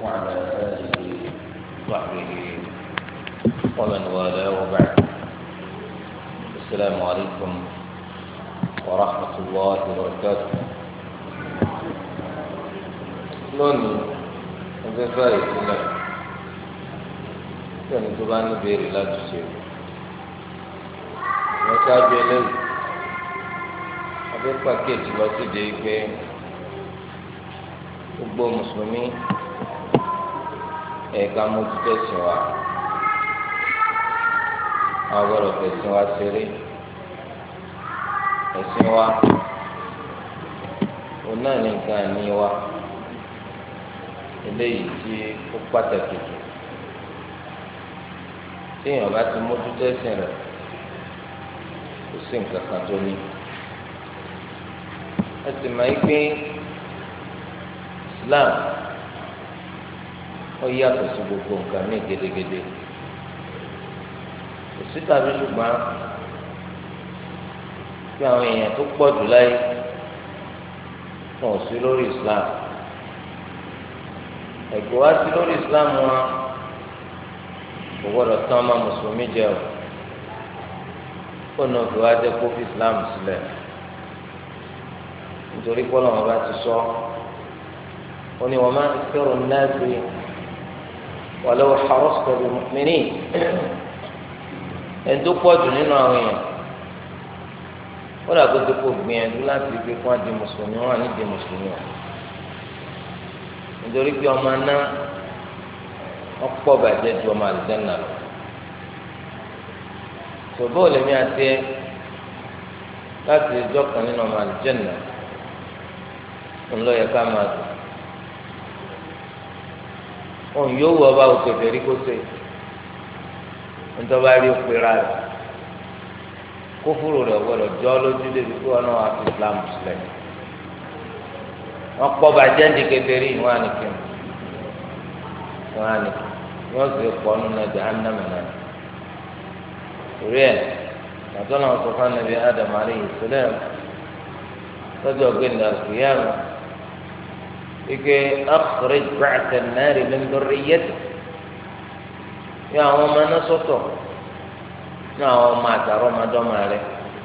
وعلى آله وصحبه ومن والاه وبعد. السلام عليكم ورحمة الله وبركاته. lónìí ẹgbẹ́ báyìí sílẹ̀ tí ẹni tó bá ní béèrè láti ṣe wọ́n ṣáájú eléyìí abẹ́ pàkíyèsí lọ síde pé gbogbo mùsùlùmí ẹ̀ka mójútó ẹ̀sìn wa àwọn gbọ́dọ̀ fẹ̀sìn wa ṣeré ẹ̀sìn wa òun náà ní nǹkan àní wa eléyìí tí ó pàtàkì jù tí èèyàn bá ti mójútó ẹ̀sìn rẹ̀ kò sí nǹkan kan tó ní ẹ sì máa ń gbé Islam ó yàtọ̀ sí gbogbo nǹkan ní gédégédé kò sí tàbí ṣùgbọ́n bí àwọn èèyàn tó pọ̀ jù láyé wọn ò sí lórí Islam ẹ̀gbọ́n wá sí lórí Islam wọn kò gbọ́dọ̀ tán ọmọ mùsùlùmí jẹ o kó nà òfin wá jẹ́ kó fi Islam sílẹ̀ nítorí pé Ọlọ́run bá ti sọ ó ní wa ma aktharu an-nasi walau harasta bi-mu'minin ẹni tó pọ̀ jù nínú àwọn èèyàn ó dà kó tó kó gbìyànjú láti fi kó àdé mùsùlùmí wọn àní dé mùsùlùmí wọn nítorí pé ọmọ aná ọ̀pọ̀ bàjẹ́ ju ọmọ àlùjánnà lọ ṣùgbọ́n olèmí àti ẹ láti ìjọ kan nínú ọmọ àlùjánnà ńlọ yẹ ká máa dùn òun yóò wọ ọba òkè fèrè kó ṣe ntọ́ba rí òpèrà rẹ̀ kófúrò rẹ̀ gbọ́dọ̀ jọ́ lójú débi kí wọn náà wà fi Islam sílẹ̀ wọn kpọ́ bàjẹ́ ní kékeré wọn á nìkan wọn sì pọ̀ nínú ẹ̀jẹ̀ ánàmẹ́nà torí ẹ̀ nàtọ́ náà sọ fún anabi Adam alayhi salam lọ́jọ́ gbẹ̀ndà kìyàmù ike akhrij ba'sa an-nar min dhurriyyatihi ní àwọn ọmọ náà sọ́tọ̀ ní àwọn ọmọ àtàrọ ọmọdọ́mọ rẹ̀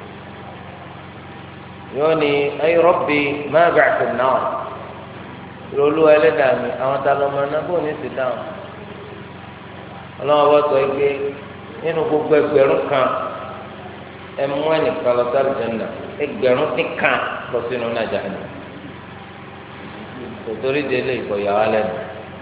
yóò ní ay rabbi ma ba'sa an-nar lọ́lú ẹlẹ́dàá mi àwọn ta ló máa ná bó ní ti dáhùn ọlọ́wọ́ bá sọ pé nínú gbogbo ẹgbẹ̀rún kan ẹ mú ẹnìkan lọ sáré jẹ́nà ẹgbẹ̀rún dín kan lọ sínú náà jahannam tòtòrí délé ìkọ̀yà wa lẹ́nu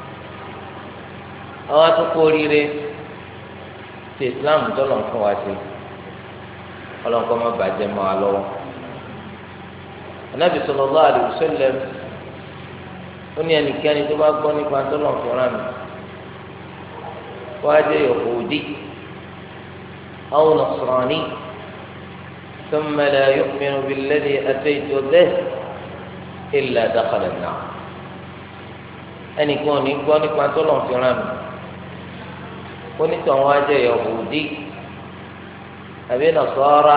àwọn atukọ̀ oríire ti Islam tọ́lọ̀ ń fún wa ṣe ọlọ́nkọ́ má bàjẹ́ mọ́ wa lọ́wọ́ Ànábì sallallahu alaihi wasallam ó ní ẹnikẹ́ni tó bá gbọ́ nípa tọ́lọ̀ fúnra mi wọ́n á jẹ́ Yahudi aw Nasrani thumma la yu'minu billadhi ataytu bihi illa dakhala an-nar ẹnìkan ò ní gbọ́ nípa tọ́lọ̀ fúnra mi onítọ̀ wọn á jẹ́ Yahudi àbí Nasara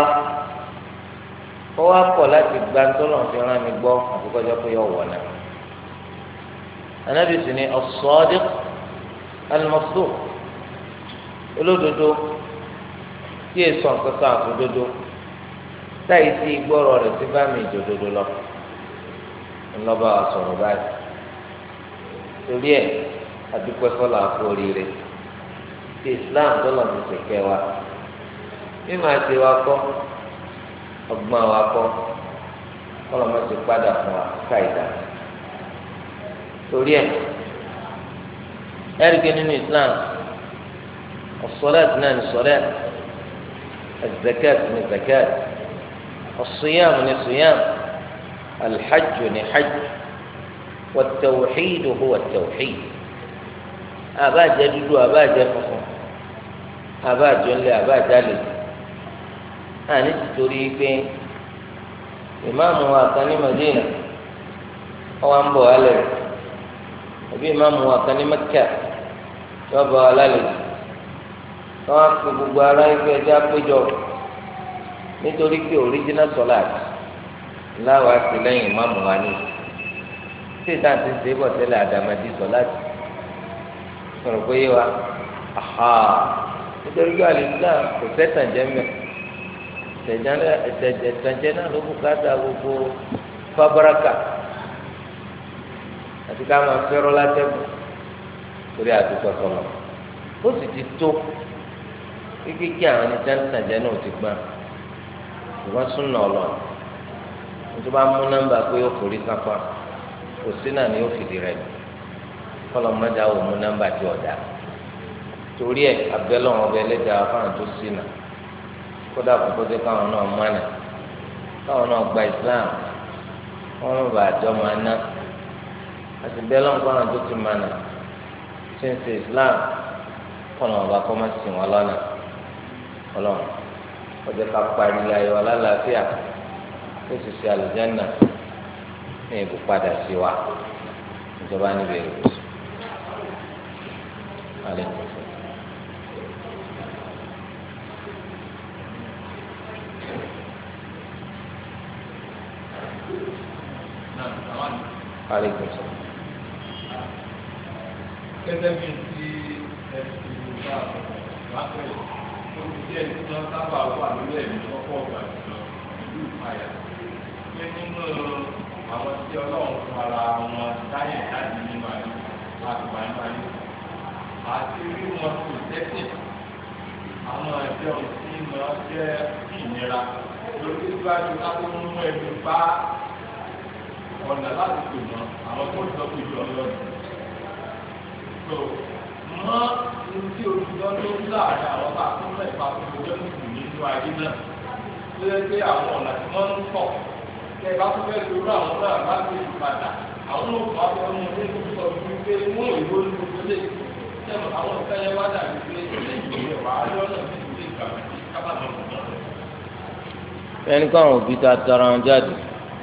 ó wá kọ̀ láti gba tọ́lọ̀ fúnra mi gbọ́ àfikọ́jọ́ pé yọ wọ̀ náà. Ànábì sì ni as-sadiq al-masduq olódodo tí èso nǹkankan àfòdodo táyì sí gbọ́rọ̀ rẹ̀ sí bá mi ìjòdodo lọ ńlọ́ba wa sọ̀rọ̀ báyìí torí ẹ̀ adúpẹ́ fọlá àpò oríire tí Islam tọ́lọ̀ ti sèké wa mímọ àti wa kọ́ ọgbọ́n wa kọ́ kọ́lọ́mọ ti padà fún wa káìdá torí ẹ ẹrìkẹ nínú Islam as-salat náà ní salat az-zakat ní zakat as-siyam ní siyam al-hajj ní hajj wat-tawhid huwa at-tawhid àbájẹ dúdú àbájẹ funfun àbájọ ńlẹ àbájá lè àní títorí pé ìmáàmù wa kan ní Madina ọwọ́ ń bọ̀ wálẹ̀ rẹ̀ àbí ìmáàmù wa kan ní Mẹ́kà yóò bá wa lálejò wọn á pe gbogbo ara ẹgbẹ́ ẹjẹ àpéjọ nítorí pé original solat láwa sí lẹ́yìn ìmáàmù wa ní tí ìta ti ṣe bọ̀ tẹ́lẹ̀ àdàmàdì solat sọ̀rọ̀ pé yé wa aha nítorí pé Al-Islam kò sẹ́tàn jẹ́ mẹ́ ẹ̀tẹ̀jẹ́ náà ló kú káàtà gbogbo fábáraka àti ká máa fẹ́rọ́ látẹ́kùn torí àdúgbò sọ̀rọ̀ ó sì ti tó kíkí àwọn ẹni tí wọ́n tàn jẹ́ náà ti gbọ́n ìwọ́n súnà ọlọ́run nítorí bá mú nọ́mbà pé ó forí kápá kò sí náà ni ó fìdí rẹ̀ kọ́lọ́ mọ́jà ò mú nọ́mbà tí ọ̀dà torí ẹ̀ abẹ́lẹ́ wọn bẹ lẹ́jà fáwọn tó sí náà kódà kókó tẹ káwọn náà mánà káwọn náà gba Islam wọn lọ bá àjọ máa ná àti bẹ́ẹ̀ lọ́n fáwọn tó ti mánà tí ń ṣe Islam kọ́nà ọba kọ́ máa sìn wọn lọ́nà ọlọ́run ọjọ́ ká parí ayọ̀ alálàáfíà ó sì ṣe àlùjánnà ní ìbò padà sí wa ìjọba níbi èrò sùn. Aleykum salaam. Gẹ́gẹ́ bí ti ẹ̀sìn Yorùbá lápẹ̀ tó ti jẹ́ tí wọ́n sábà wà lórí ẹ̀mí lọ́pọ̀ ọ̀gbà jùlọ ìlú ìpayà. Pé nínú àwọn tí Ọlọ́run fún ara wọn dáyẹ̀ jáde nínú ayé láti wáyé wáyé. Àti rí wọn kò tẹ́sí àwọn ẹgbẹ́ òsì máa jẹ́ ìnira lórí síwájú ká tó mú ẹni bá ọ̀nà láti pè mọ́ àwọn tó ń sọ pé ìlú ọlọ́run. tó mọ́ ohun tí olùdó tó ń láàrin àwọn bá tó ń lẹ̀ pa tó ń jẹ́ mùsùlùmí nínú ayé náà tó yẹ pé àwọn ọ̀nà tí wọ́n ń pọ̀ kí ẹ bá tó fẹ́ lórí àwọn náà láti lè padà àwọn náà bá fẹ́ mú un ní sọ fún pé mú ìwé olùdó lè sẹ́nu àwọn ìfẹ́yẹ wá dàbí pé ilé ìgbìmọ̀ wà á lọ́nà tí ìdílé ìgbà ẹni kọ́ àwọn òbí tó atọ́ra wọn jáde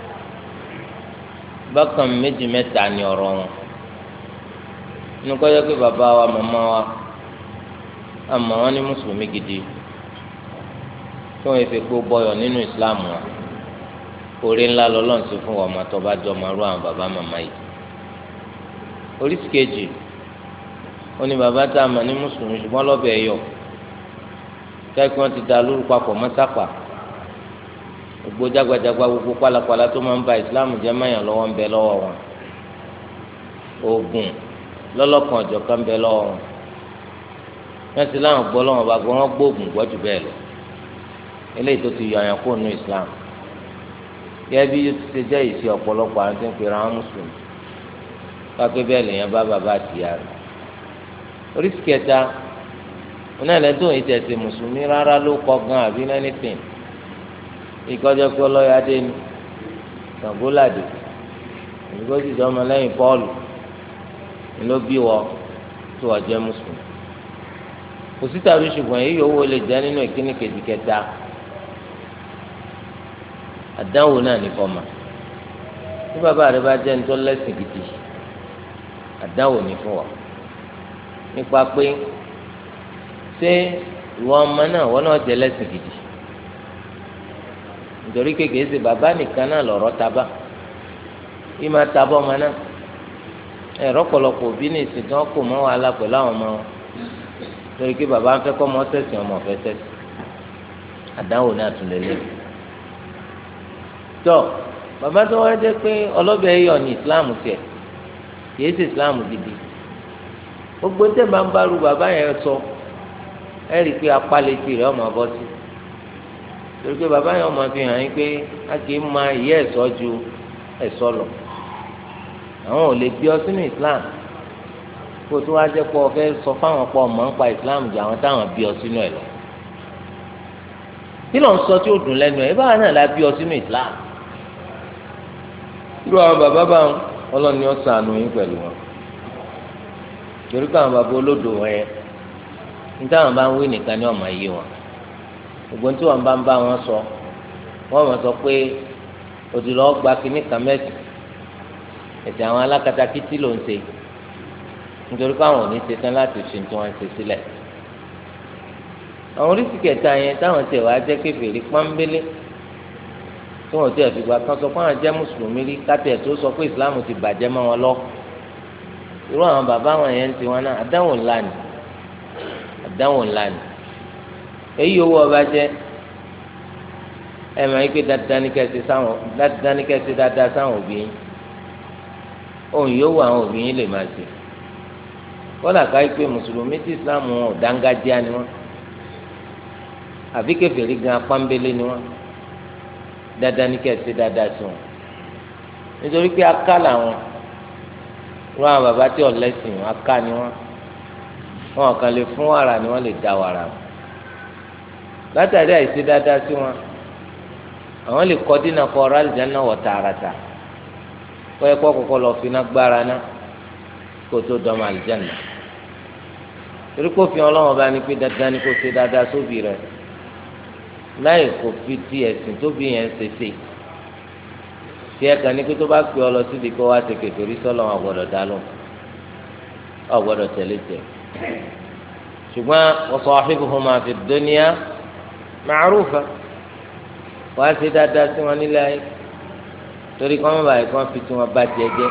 bákan méjì mẹ́ta ni ọ̀rọ̀ wọn inú kọjá pé bàbá wa màmá wa àmọ́ wọn ní mùsùlùmí gidi tí wọn fi kó bọyọ nínú ìsìláàmù wọn orí ńlá lọ́lọ́run sí fún ọmọ tó bá jọ ọmọ rú àwọn bàbá màmá yìí oríṣi kejì ó ní bàbá tá a mọ̀ ní mùsùlùmí ṣùgbọ́n lọ́bẹ̀ ẹ̀yọ kẹ́kẹ́ wọn ti da lórúkọ àpọ̀ mọ́sápà gbogbo jágbajàgba gbogbo pálapàla tó máa ń ba ìsìláàmù jẹ́ mẹ́yàn lọ́wọ́ ń bẹ lọ́wọ́ wọn oògùn lọ́lọ́kan ọ̀jọ̀kan ń bẹ lọ́wọ́ wọn wọ́n ti láwọn gbọ́ lọ́wọ́ bá gbọ́ wọ́n gbóògùn gbọ́ jù bẹ́ẹ̀ lọ eléyìí tó ti yọ àyàn kó nu ìsìláàmù gẹ́gẹ́ bí yóò ti ṣe jẹ́ ìṣe ọ̀pọ̀lọpọ̀ àwọn tí ń pera wọn mùsùlùmí kápẹ́ bẹ́ẹ̀ lèèyàn bá bàbá àtìyá rẹ̀ oríṣi kẹta wọn ẹlẹ́dùn yìí tẹ̀sí mùsùlùmí rárá ló kọ́ gan àbí lẹ́nìtìn ìkọjọ pé ọlọ́yàdé ni sàngólàdé ìgbésí ìjọba lẹ́yìn Pọ́ọ̀lù ni ló bí wọ tó wà jẹ́ mùsùlùmí kò sí tàbí ṣùgbọ́n èyí yòówó lè jẹ́ nínú ìkíní kejì kẹta àdánwò náà ní fọmà tí bàbá rẹ bá jẹ́ nítorí lẹ́sìn gidi àdánwò ní fún wa nípa pé ṣé ìwọ ọmọ náà wọn náà jẹ́ lẹ́sìn gidi nítorí kékeré ṣe bàbá nìkan náà lọ̀rọ̀ taba yìí máa tabọ́ ọmọ náà ẹ̀rọ pọ̀lọpọ̀ òbí ní ìsìn tí wọ́n kò mọ́ wàhálà pẹ̀lú àwọn ọmọ wọn nítorí pé bàbá ń fẹ́ kọ́ ọmọ tẹ̀sìn ọmọ ọ̀fẹ́ tẹ̀sìn àdánwò náà tún lé lé tọ́ bàbá tó wá jẹ́ pé ọlọ́bẹ̀ yọ̀ ní ìsìláàmù tiẹ̀ kìí ṣe ìsìláàmù gidi gbogbo tẹ̀ bá ń bá ru bàbá yẹn sọ ẹ rí i pé apálẹ̀tì rẹ̀ ọmọ bọ́ sí torí pé bàbá yẹn ọmọ fi hàn yín pé a kì í ma ìyá ẹ̀sọ́ ju ẹ̀sọ́ lọ àwọn ò lè bí ọ sínú Islam kó tó wá jẹ́ pọ̀ fẹ́ sọ fáwọn pọ̀ mọ́ ń pa Islam ju àwọn táwọn bí ọ sínú ẹ̀ lọ kí ló ń sọ tí ó dùn lẹ́nu ẹ̀ báwa náà la bí ọ sínú Islam irú àwọn bàbá bá wọn ọlọ́ni ó ṣàánú yín pẹ̀lú wọn torí káwọn bàbá olódò wọn yẹn ní táwọn bá ń wí nìkan ní ọmọ yìí wọn gbogbo tí wọn bá ń bá wọn sọ wọn mọ sọ pé òdìlọ gba kínní kan mẹsì ẹsẹ àwọn alákatakítí ló ń ṣe nítorí pé àwọn ò ní ṣetán láti ṣe tí wọn ṣe sílẹ̀ àwọn oríṣi kẹta yẹn táwọn tẹ wàá jẹ kèfèrí pọ́nbélé tí wọn ti ẹ̀fìgbà kan sọ pé àwọn jẹ́ mùsùlùmí rí kátẹ́ tó sọ pé ìsìláàmù ti bàjẹ́ mọ́ wọn lọ irú àwọn bàbá wọn yẹn ti wọn náà àdánwò ńlá ni èyí owó ọba jẹ ẹ máa ń pè dáadáa ní kẹsì dáadáa sáwọn òbí yín ohun yòówù àwọn òbí yín lè máa ṣe kọ́dà ká pé mùsùlùmí tí islam wọn ò dángájíá ni wọn àbí kèfèrí gan apámbélé ni wọn dáadáa ní kẹsì dáadáa sí wọn nítorí pé aká làwọn irú àwọn bàbá tí ọ̀lẹ́sìn aká ni wọn kàn lè fún wàrà ni wọn lè dá wàrà látàrí àìsí dáadáa sí wọn àwọn lè kọ́ dínà kọ́ ọ̀rọ̀ àlùjáná wọ̀ tààràtà wọ́n yẹ kó kọ́kọ́ lọ fi iná gbára ná kó tó dọ́mọ àlùjáná torí kó fi ọlọ́wọ́n bá ní pé dáadáa ní kó ṣe dáadáa sóbì rẹ̀ láì kó fi ti ẹ̀sìn tóbi yẹn ṣe tí ẹ kàn ní pé tó bá pè ọ lọ síbi kó wá ṣe kékeré sọ́lọ́ wọn gbọ́dọ̀ dá lóhùn ọ gbọ́dọ̀ tẹ̀lé tẹ̀ ṣùgbọ́n wa sahibuhuma fi dunya ma'rufa wàá ṣe dáadáa sí wọn nílé ayé torí kọ́ mọ́ báyìí kọ́ fi tí wọ́n bá tiẹ̀ jẹ́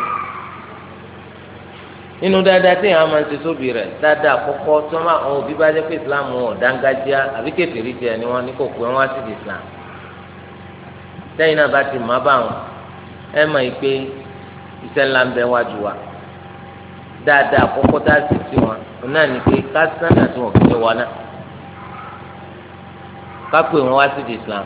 nínú dáadáa tí èèyàn máa ń ṣe sóbì rẹ̀ dáadáa àkọ́kọ́ tí wọ́n máa àwọn òbí bá jẹ́ pé islam wọn dángájíá àbí kèfèrí tiẹ̀ ni wọ́n ní kò pé wọ́n wá sí islam lẹ́yìn náà bá ti má bá wọn ẹ mọ̀ yìí pé iṣẹ́ ńlá ń bẹ wájú wa dáadáa àkọ́kọ́ tá a sì sí wọn náà ní pé kásánà tí wọ́n fi wọn náà ká pé wọ́n wá sí islam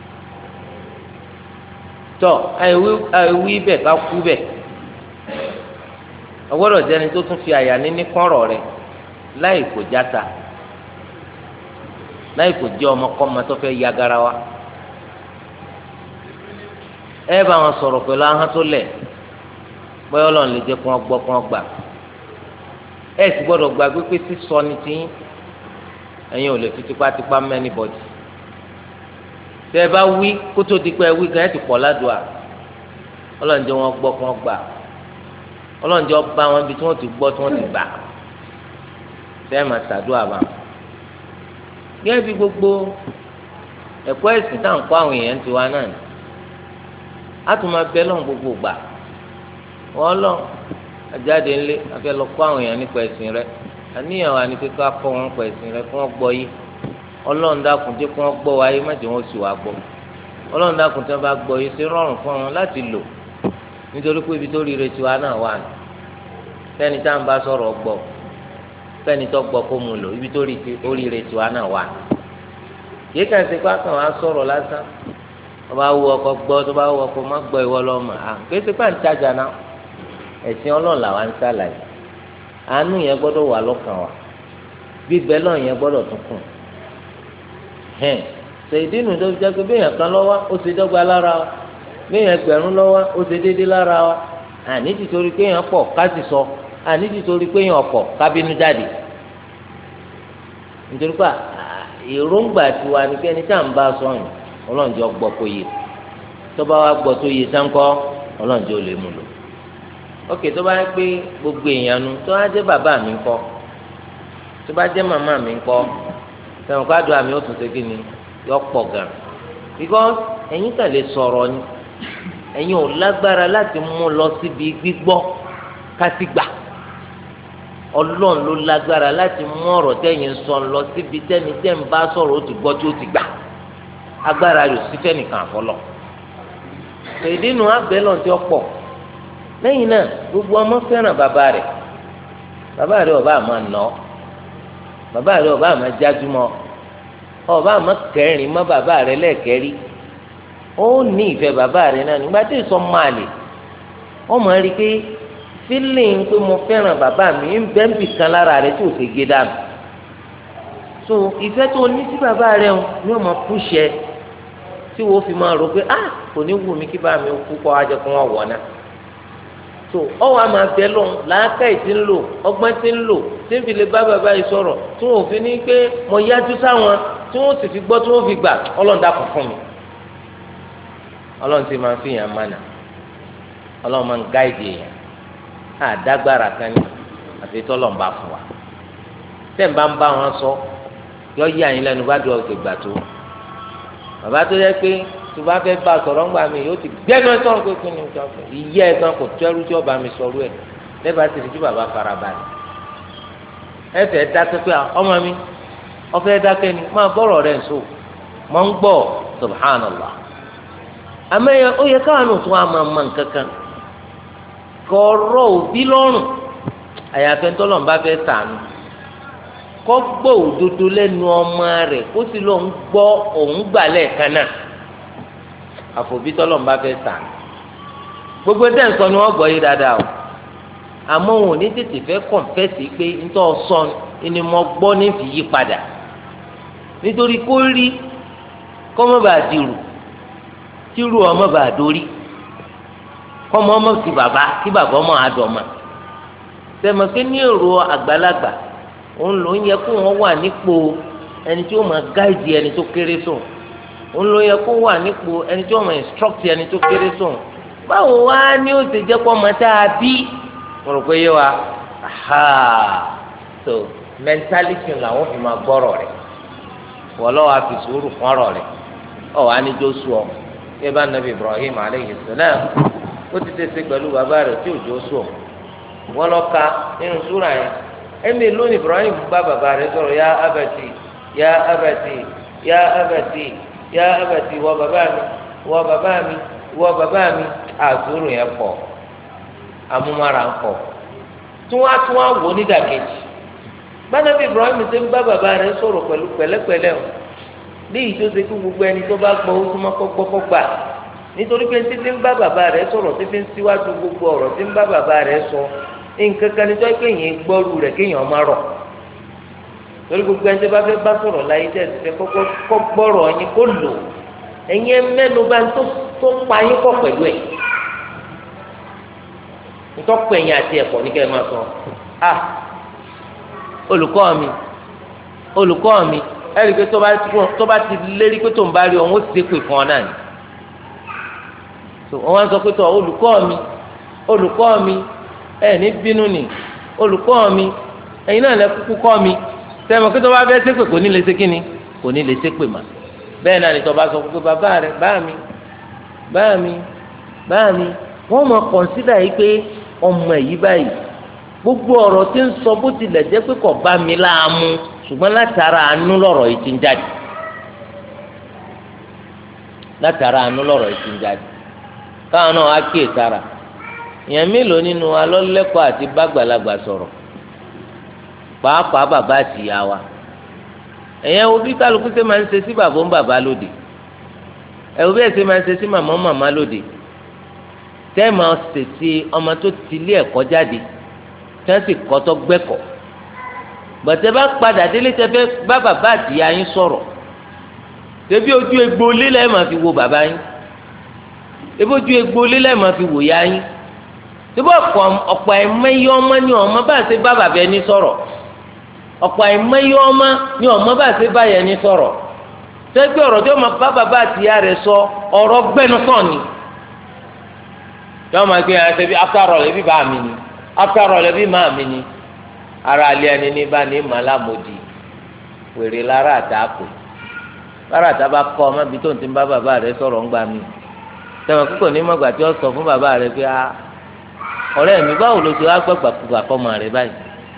tọ àìwí bẹ́ẹ̀ ká kú bẹ́ẹ̀ ọgbọ́dọ̀ jẹ́ni tó tún fi àyà níní kọ́rọ̀ rẹ̀ láì kò játa láì kò jẹ́ ọmọkọ́mọ tó fẹ́ ya garawa ẹ bá wọn sọ̀rọ̀ pẹ̀lú ahọ́n tó lẹ̀ bóyá Ọlọ́run lè jẹ́ kó wọ́n gbọ́ kó wọ́n gbà ẹ sì gbọ́dọ̀ gbàgbé pé sísọ ni tiyín ẹ̀yin ò lè fi tipátipá mẹ́ni bọ̀dì tẹ bá wí kótó di pé wí gan ẹ ti pọ̀ ládùá Ọlọ́run jẹ́ wọn gbọ́ kí wọ́n gbà Ọlọ́run jẹ́ ọba wọn bí tí wọ́n ti gbọ́ tí wọ́n ti gbà tẹ́ ẹ máa ṣàdúrà bá gẹ́gẹ́ bí gbogbo ẹ̀kọ́ ẹ̀sìn tá à ń kọ́ àwọn èèyàn tiwa náà ni a tún máa bẹ lọ́n gbogbo gbà wọ́n lọ́n ajáde ńlé afẹ́ lọ kọ́ àwọn èèyàn nípa ẹ̀sìn rẹ àníyàn wa ni pé ká kọ́ wọn nípa ẹ̀sìn rẹ kí wọ́n gbọ́ yìí Ọlọ́run dákun jẹ́ kí wọ́n gbọ́ wáyé má jẹ́ wọ́n sì wá gbọ́ Ọlọ́run dákun tí wọ́n bá gbọ́ yìí ṣe rọrùn fún wọn láti lò nítorí pé ibi tó rí retí wa náà wà ní fẹ́ni tá à ń bá sọ̀rọ̀ gbọ́ fẹ́ni tó gbọ́ kó mu lò ibi tó rí retí wa náà wà ní. yìí kàn ṣe pé kàn wá sọ̀rọ̀ lásán tó bá wù ọkọ gbọ́ tó bá wù ọkọ má gbọ́ ìwọ lọ́mọ à kéṣe pé à ń tajà náà ẹ̀sìn Ọlọ́run làwa ń sàlàyé àánú yẹn gbọ́dọ̀ wà lọ́kàn wa bíbẹ́ lọ́ọ̀ yẹn gbọ́dọ̀ tún kùn ṣèdínú tó fi jẹ́ pé béèyàn kan lọ́wọ́ ó ṣe dọ́gba lára wa béèyàn ẹgbẹ̀rún lọ́wọ́ ó ṣe déédéé lára wa àní títorí pé èèyàn pọ̀ ká sì sọ àní títorí pé èèyàn ọ̀pọ̀ ká bínú jáde nítorí pé èròǹgbà tiwa ni pé ẹni tá à ń bá sọyìn ọlọ́njọ́ gbọ́ kó yé tó bá wá gbọ́ tó yé sáńkọ́ ọlọ́njọ́ lè mú lò ókè tó bá yẹ pé gbogbo èèyàn nu tó bá jẹ́ bàbá mi ńkọ́ tó bá jẹ́ màmá mi ńkọ́ sẹ́wọ̀n ká do àmì ó tún ṣe kí ni yọ pọ̀ gan because ẹ̀yin kàn lè sọ̀rọ̀ ni ẹ̀yin ò lágbára láti mú lọ síbi gbígbọ́ kásìgbà Ọlọ́run ló lágbára láti mú ọ̀rọ̀ tẹ́yin sọ lọ síbi tẹ́ni tẹ́ ń bá sọ̀rọ̀ ó ti gbọ́ tí ó ti gbà agbára rẹ̀ sí fẹ́nìkan àfọlọ́ ìdínú abẹ́lọ̀ tí ó pọ̀ lẹ́yìn náà gbogbo ọmọ fẹ́ràn bàbá rẹ̀ ọba àmọ́ nà ọ́ bàbá rẹ̀ ọba àmọ́ jájúmọ́ ọba àmọ́ kẹrin mọ́ bàbá rẹ̀ lẹ́ẹ̀kẹ́rí ó ní ìfẹ́ bàbá rẹ̀ náà nígbà tí ìsọ máa lè wọ́n máa rí i pé fílìn pé mo fẹ́ràn bàbá mi ń bẹ́ẹ̀ bì kan lára rẹ̀ tí ò fi gé dànù so ìfẹ́ tó ní sí bàbá rẹ̀ ni wọ́n máa púṣẹ tí wọ́n fi máa rò pé kò ní wù mí kí bá mi kú kọ́ ajẹ́ kó wọ́n wọ̀ náà so ọwọ́ a máa bẹ lọ́n làákàyè tí ń lò ọgbọ́n tí ń lò tí ń fi lè bá bàbá yìí sọ̀rọ̀ tí wọ́n fi ní pé mo yájú sáwọn tí wọ́n sì fi gbọ́ tí wọ́n fi gbà Ọlọ́run dákun fún mi Ọlọ́run ti máa fi yàn mánà Ọlọ́run máa ń gáìdì èèyàn àdágbára kan ní àfi tọ́lọ́run bá fún wa tẹ́ ń bá wọn sọ yọ yí àyín lẹ́nu bá dùn ọ̀sẹ̀ gbà tó bàbá tó yẹ pé tó bá fẹ́ bá sọ̀rọ̀ ńgbà mi yóò ti gbẹ́nu sọ̀rọ̀ pé kí ni ìjọ fẹ́ ìyá ẹ̀ gan kò tẹ́rù tí ọba mi sọ̀rọ̀ ẹ̀ lẹ́bàá sì rí tí bàbá farabalẹ̀ ẹ̀fẹ̀ dákẹ́ pé ọmọ mi ọfẹ́ dákẹ́ ni máa bọ́rọ̀ rẹ̀ nsọ mọ̀ ń gbọ́ subhanallah àmẹ́yẹ ó yẹ káwọn ò tún àmọ́ mọ̀ nǹkankan kọ̀ọ̀rọ̀ òbí lọ́rùn àyàfẹ́ ńtọ́lọ́mbà fẹ́ sànù kọ́ gbọ́ òdodo lẹ́nu ọmọ rẹ̀ kó sì lóun gbọ́ òun gbà lẹ́ẹ̀kan náà àfòbí tọ́lọ́mbà fẹ́ sànù gbogbo ẹ̀dá nǹkan ni wọ́n gbọ́ yìí dáadáa o àmọ́ òun ò ní tètè fẹ́ kọ̀ǹfẹ́sì pé ntọ́ sọ ni mo gbọ́ ní fi yí padà nítorí kó rí kọ́mọ́ bá dirù tírú ọmọ bá dórí kọ́mọ́ ọmọ sí bàbá kí bàbá ọmọ àdọ̀mà sẹ́mi pé ní èrò àgbàlagbà òun ló ń yẹ kó wọ́n wà nípò ẹni tí ó máa gáìdì ẹni tó kéré sùn òun ló yẹ kó wà nípò ẹni tí ó máa instruct ẹni tó kéré sùn báwo wá ní ó ti jẹ́ kó ọmọ tá a bí mo rò pé yé wa so mentality làwọn fi máa gbọ́rọ̀ rẹ̀ wọ́n lọ́wọ́ àfi sùúrù fún ọ̀rọ̀ rẹ̀ ọ̀ wá ní Jósùọ̀ yẹ bá nàbí Ibrahim aleyhi salam ó ti tẹ̀sẹ̀ pẹ̀lú bàbá rẹ̀ tí ò Jósùọ̀ wọ́n lọ ka nínú súra yẹn ẹ̀mí lónìí Ibrahim bá bàbá rẹ̀ sọ̀rọ̀ ya abati ya abati ya abati ya abati wọ bàbá mi wọ bàbá mi wọ bàbá mi àsúrù yẹn pọ̀ amúmára ń pọ̀ tí wọ́n á wò nídàkejì gbanabi Ibrahim ṣe ń bá bàbá rẹ̀ sọ̀rọ̀ pẹ̀lú pẹ̀lẹ́pẹ̀lẹ́ o léyìí tó ṣe kí gbogbo ẹni tó bá gbọ́ ó súnmọ́ kọ́kọ́ gbà nítorí pé títí ń bá bàbá rẹ̀ sọ̀rọ̀ títí ń síwájú gbogbo ọ̀rọ̀ tí ń bá bàbá rẹ̀ sọ nǹkan kan ní tó kéèyàn gbọ́rù rẹ̀ kéèyàn má rọ̀ torí gbogbo ẹni tó bá fẹ́ bá sọ̀rọ̀ láyé tẹ̀ ṣe kọ́kọ́ gbọ́rọ̀ yín kó lò ẹ̀yin mẹ́nu bá tó pa yín pọ̀ pẹ̀lú ẹ̀ ntọ́pọ̀ ẹ̀yìn àti ẹ̀kọ́ ní kẹ́ ẹ máa sọ olùkọ́ mi ẹ̀rí pé tó bá ti lérí pé tó ń bá rí ọ̀hún ó sì ṣépè fún ọ náà ni wọ́n wá sọ pé tó olùkọ́ mi ẹ̀ ní bínú ni olùkọ́ mi ẹ̀yin náà lẹ kúkú kọ́ mi sẹ́wọ̀n pé tó bá fẹ́ ṣépè kò ní lè ṣe kíni kò ní lè ṣépè mà bẹ́ẹ̀ náà ni tó bá sọ pé bàbá rẹ̀ bá mi wọ́n mọ̀ kọ̀ǹsídà yìí pé ọmọ yìí báyìí gbogbo ọ̀rọ̀ tí ń sọ bó tilẹ̀ jẹ́ pé kò bá mi láàmú ṣùgbọ́n látara àánú lọ̀rọ̀ yìí ti ń jáde káwọn náà á kíyè sára èèyàn mélòó nínú alọ́lẹ́kọ̀ọ́ àti bàgbàlagbà sọ̀rọ̀ pàápàá bàbá àti ìyá wa ẹ̀yẹn wo bí kálukú ṣe máa ń ṣe sí bàbá ń bàbá lóde ẹ̀wọ́ bí ẹ̀ ṣe máa ń ṣe sí màmá ń màmá lóde tẹ́ẹ̀mà ṣèṣe ọmọ tó ti ilé ẹ̀kọ́ jáde tẹ́ẹ̀sì kọ́tọ́ gbẹ́kọ̀ bọ̀tẹ́ bá padà délé tẹ́ fẹ́ bá bàbá àtìyá yín sọ̀rọ̀ tẹ́bí ojú egbò lílẹ̀ máa fi wo bàbá yín tẹ́bí ojú egbò lílẹ̀ máa fi wò yá yín tẹ́bí ọ̀pọ̀ àìmọye ọmọ ni ọmọ bá ṣe bá bàbá ẹni sọ̀rọ̀ ọ̀pọ̀ àìmọye ọmọ ni ọmọ bá ṣe bá yẹn ní sọ̀rọ̀ tẹ́bí ọ̀rọ̀ tí ọmọ bá bàbá àtìyá rẹ̀ sọ ọ̀rọ̀ gbẹ́nu sàn ni yọọ ma gbé yàrá sẹbi after all ẹbí bá mi ni after all ẹbí má mi ni ara alẹ́ ẹni ní bá ní màlámòdì wèrè lára àtàkù lára àtàbà kọ́ ọmọ ibi tó ń ti bá bàbá rẹ sọ̀rọ̀ ń gbà mí sẹ́wọ̀n kíkò ní mọ̀gbà tí ó sọ fún bàbá rẹ pé ọ̀rẹ́ mi báwo ló ti wá gbàgbà kúgbà fọmọ rẹ báyìí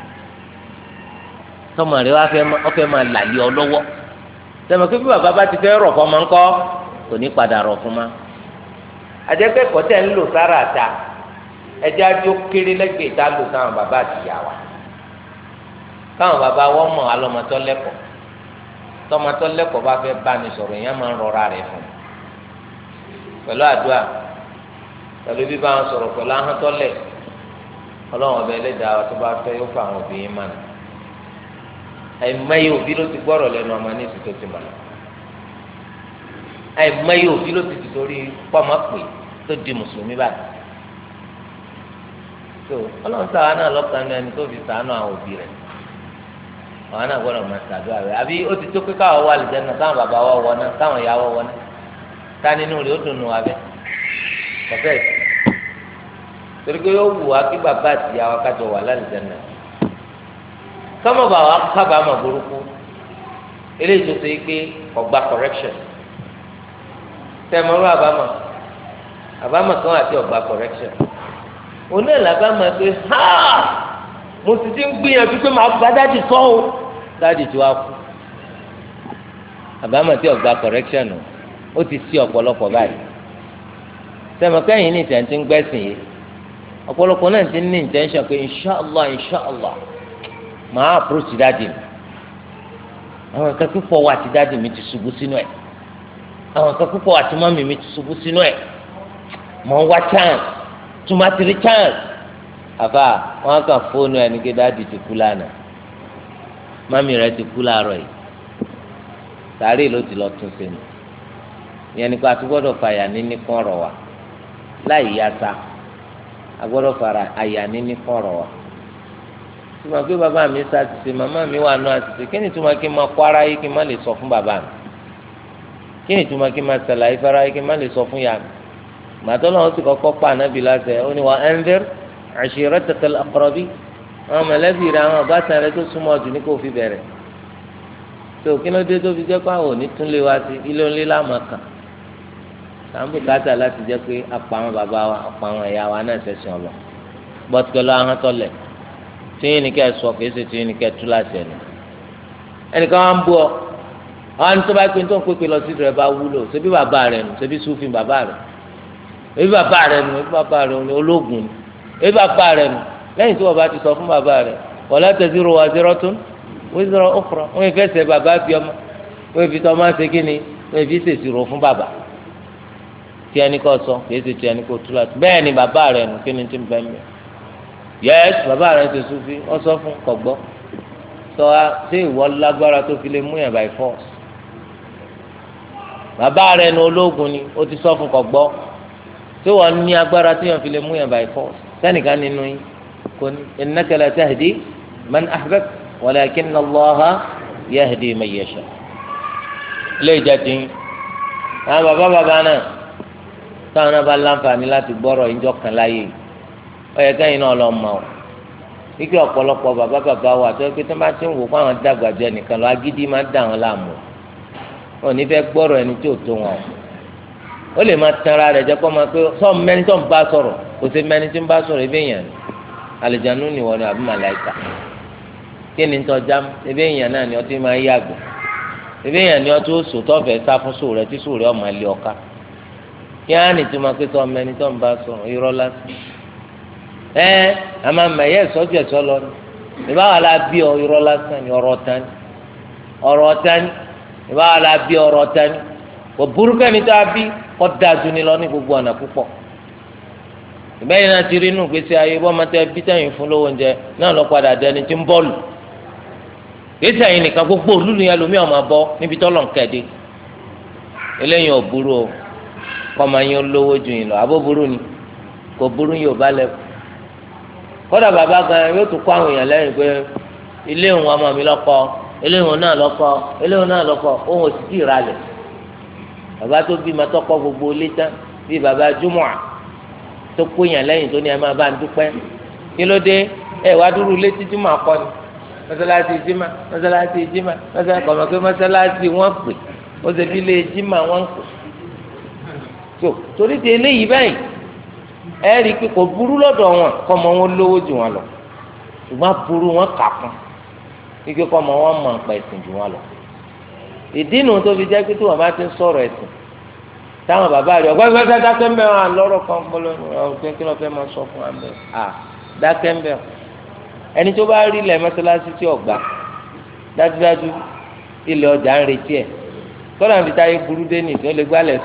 tọmọ rẹ wá fẹ́ máa làlẹ́ ọ lọ́wọ́ sẹ́wọ̀n kí bí bàbá bá ti fẹ́ rọ̀ fọmọ ńkọ́ kò ní padà rọ̀ fún ma àjẹpẹ́ kọ́tẹ́ ń lò sára àta ẹjẹ́ adó kéré lẹ́gbẹ̀ẹ́ ìta lò sáwọn bàbá àtìyá wa káwọn bàbá wọn mọ̀ alọ́mọtọ́ lẹ́kọ̀ọ́ tọmọtọ́ lẹ́kọ̀ọ́ bá fẹ́ bá ní sọ̀rọ̀ èèyàn máa ń rọra rẹ̀ fún un pẹ̀lú àdúrà pẹ̀lú bíbá wọn sọ̀rọ̀ pẹ̀lú ahọ́ntọ́lẹ̀ ọlọ́run ọbẹ̀ ẹlẹ́dàá wa tó bá fẹ́ yóò fà àwọn obìnrin mọ́nà àìmọye òbí ló ti gbọ́rọ̀ lẹ́nu ọmọ ní ìsìtò ti mọ̀nà àìmọye òbí ló ti torí pọ́nmọ́ pè tó di mùsùlùmí báyìí tó ọlọ́run sáà náà lọ́kàn ní ẹni tó fi ṣàánú àwọn òbí rẹ̀ àwọn náà gbọ́dọ̀ máa ṣàdúrà rẹ̀ àbí ó ti tó pé káwọn wà lìjẹ́ náà káwọn bàbá wa wọ náà káwọn ìyá wa wọ náà ta nínú rẹ̀ ó dùn nù abẹ́ kọfẹ́ torí pé yóò wù wá kí bàbá àti ìyá wa kájọ wà lálìjẹ́ náà kọ́mọ̀ bá wa kábàámọ̀ burúkú eléyìí tó ṣe é pé ọgbà correction tẹmọrú àbámọ̀ kan àti ọgbà correction òun náà làbá máa pé ha mo ti ń gbìyànjú pé màá bá dáàdì sọ o dáàdì tí wàá kú àbámọ̀ tí ọ̀gbà correction ó ti sí ọ̀pọ̀lọpọ̀ báyìí sẹ́mọ̀kẹ́yìn ní ìtẹ̀ǹtì ń gbẹ́sìn yìí ọ̀pọ̀lọpọ̀ náà ti ní intention pé inshallah màá approach dáàdì mi àwọn nǹkan púpọ̀ wà tí dáàdì mi ti ṣubú sínú ẹ̀ àwọn nǹkan púpọ̀ wà tí mọ́mì mi ti ṣubú sínú ẹ̀ mọ̀ ń wá chance tumatiri chance àfà wọn kàn fóònù ẹni pé dáàdì ti kú lánàá mọ́mì rẹ̀ ti kú láàárọ̀ yìí sàárè ló ti lọ tún sí ni ìyẹn nípa àti gbọ́dọ̀ fàyà níní kán ọ̀rọ̀ wa láì yáta agbọ́dọ̀ fara àyà níní kán ọ̀rọ̀ wa tí mo gbé bàbá mi sá ti ṣe màmá mi wà nù àtìsí kí ni tí mo kí n máa kó ara yìí kí n má lè sọ fún bàbá mi kí ni tí mo kí n máa ṣàlàyé fara yìí kí n má lè sọ fún yà mí màtọ́ náà ó sì kọ́kọ́ pa ànábì láṣẹ ó ní wa anzir ashiratakal aqrabin àwọn mọ̀lẹ́bí rẹ̀ àwọn ọ̀bátan rẹ̀ tó súnmọ́ ọdún ní kò fi bẹ̀rẹ̀ tó kí ló dé tó fi jẹ́ pé àwọn òní tún lé wa sí ilé onílé láàmú kan sàmú kàtà láti jẹ́ pé apá àwọn bàbá wa apá àwọn ẹ̀yà wa náà ṣẹ̀ṣẹ̀ ọ̀lọ́ bọ́tùkẹ́ lọ ahọ́n tọ́lẹ̀ tíyìn ní kẹ́ ẹ sọ kìí ṣe tíyìn ní kẹ́ ẹ tú láti ẹ̀ nù ẹnìkan wá ń bú ọ àwọn tó bá pín tó ń pépè lọ sí rẹ bá wúlò ṣebí bàbá rẹ nù ṣebí sùfìn bàbá rẹ ṣebí bàbá rẹ nù ṣebí bàbá rẹ nù ológun nù ṣebí bàbá rẹ nù lẹ́yìn tí wọ́n bá ti sọ fún bàbá rẹ wala taziru waziratun wizra ukhra wọ́n fi ẹsẹ̀ bàbá bí ọmọ wọ́n fi tọ́ máa ṣe kí ni wọ́n fi ṣèṣirò fún bàbá tí ẹni kọ́ sọ kìí ṣe tí ẹni kò tú láti bẹ́ẹ̀ ni bàbá rẹ nù kí ni tí ń bẹ́ mi yẹ́s bàbá rẹ ṣe sùfì ọ sọ fún kọ̀gbọ́ sọ wa ṣé ìwọ lágbára tó fi lè mú yàn by force bàbá rẹ nù ológun ni ó ti sọ fún kọ̀gbọ́ ṣé wọ́n ní agbára tí yàn fi lè mú yàn by force sẹ́nìkan nínú yín kò ní innaka la tahdi man ahbabta walakinna Allaha yahdi man yasha ilé ìjà tì ń àwọn bàbá náà táwọn náà bá láǹfààní láti gbọ́rọ̀ ìjọ kan láyé ó yẹ kẹ́yìn náà lọ mọ̀ ọ́ ike ọ̀pọ̀lọpọ̀ bàbá wà tó pé tó bá ti ń wò fún àwọn dàgbà jẹ nìkan lọ agídí máa ń dà wọn láàmú wọn ò ní fẹ́ gbọ́rọ̀ ẹni tí ò tó wọn ó lè máa tanra rẹ̀ jẹ́ kó máa pé sọ́ọ̀ mẹ́ni tó ń bá sọ̀rọ̀ kò sí mẹ́ni tí ń bá sọ̀rọ̀ ebe èèyàn ni àlùjánu ni wọ́n ni àbí màláìka kí ni tó já ebe èèyàn náà ni ọtí máa yàgò ebe èèyàn ni ọtí ó sòtọ́ fẹ́ sá fún sòrò rẹ tí sòrò rẹ ọmọ ilé ọ̀ka kí á nì tí ma pé sọ mẹni tó ń bá sọ irọ́ lásán àmà mẹyẹ sọjú ẹsọ lọ ní ìbáwá la bí ọ irọ́ lásán ní ọ̀rọ̀ tani ìbáwá la bí ọ̀rọ̀ tani kò burúkú ẹni tó a bí kọ́ dájú ni lọ ní gbogbo ọ̀nà púpọ̀ ìbẹ́yìn náà ti rí inú gbèsè ayé bọ́ ọmọ tẹ bí tẹ̀yìn fún lówó oúnjẹ náà lọ padà dẹni tí ń bọ́ọ̀lù gbèsè ayé nìkan gbogbo olúlu yẹn lomi ọmọ bọ níbi tọ́lọ̀ ń kẹ́ẹ̀dé eléyìí ò burú o kọ́mọ yín olówó ju yín lọ abó burú ni kò burú yóò bá lẹ́kọ̀ọ́ kódà bàbá gan yóò tún kó àwọn èèyàn lẹ́yìn pé ilé ìwọ̀n ọmọ mi lọ́kọ́ ilé ìwọ̀n náà lọ́kọ́ ilé ìwọ̀n náà lọ́kọ́ òun ò sì tí ì ralẹ̀ bàbá tó bí ma tọ́kọ́ gbogbo ilé tán bí bàbá júmọ̀à tó kó yàn lẹ́yìn tó ní ẹ máa bá ń dúpẹ́ kí ló dé ẹ wá dúró ilé tí júmọ̀ kọ́ ni mọ́sálásí jimá kọ̀mọ̀ pé mọ́sálásí wọ́n pè ó ṣe bí ilé jimá wọ́n pè tó torí ti eléyìí báyìí ẹ rí i pé kò burú lọ́dọ̀ wọn kọ́mọ wọn lówó jù wọn lọ ṣùgbọ́n burú wọn kà fún ike kọ́mọ wọn mọ̀ nípa ẹ̀sìn jù wọn lọ ìdí nu tó fi jẹ́ pé tí wọ́n bá ti ń sọ̀rọ̀ ẹ̀sìn táwọn bàbá rẹ̀ ọgbọ́n ìgbà dákẹ́ ń bẹ̀ wọn lọ́rọ̀ kan pọ́lọ́ ọ̀gbìn kí ló fẹ́ máa sọ fún wa bẹ́ẹ̀ dákẹ́ ń bẹ̀ ẹni tó bá rí ilẹ̀ mọ́sálásí tí ọ̀gbà dájúdájú ilẹ̀ ọjà ń retí ẹ̀ tọ́lá ń fi táyé burú dé nìkan ó lè gbálẹ̀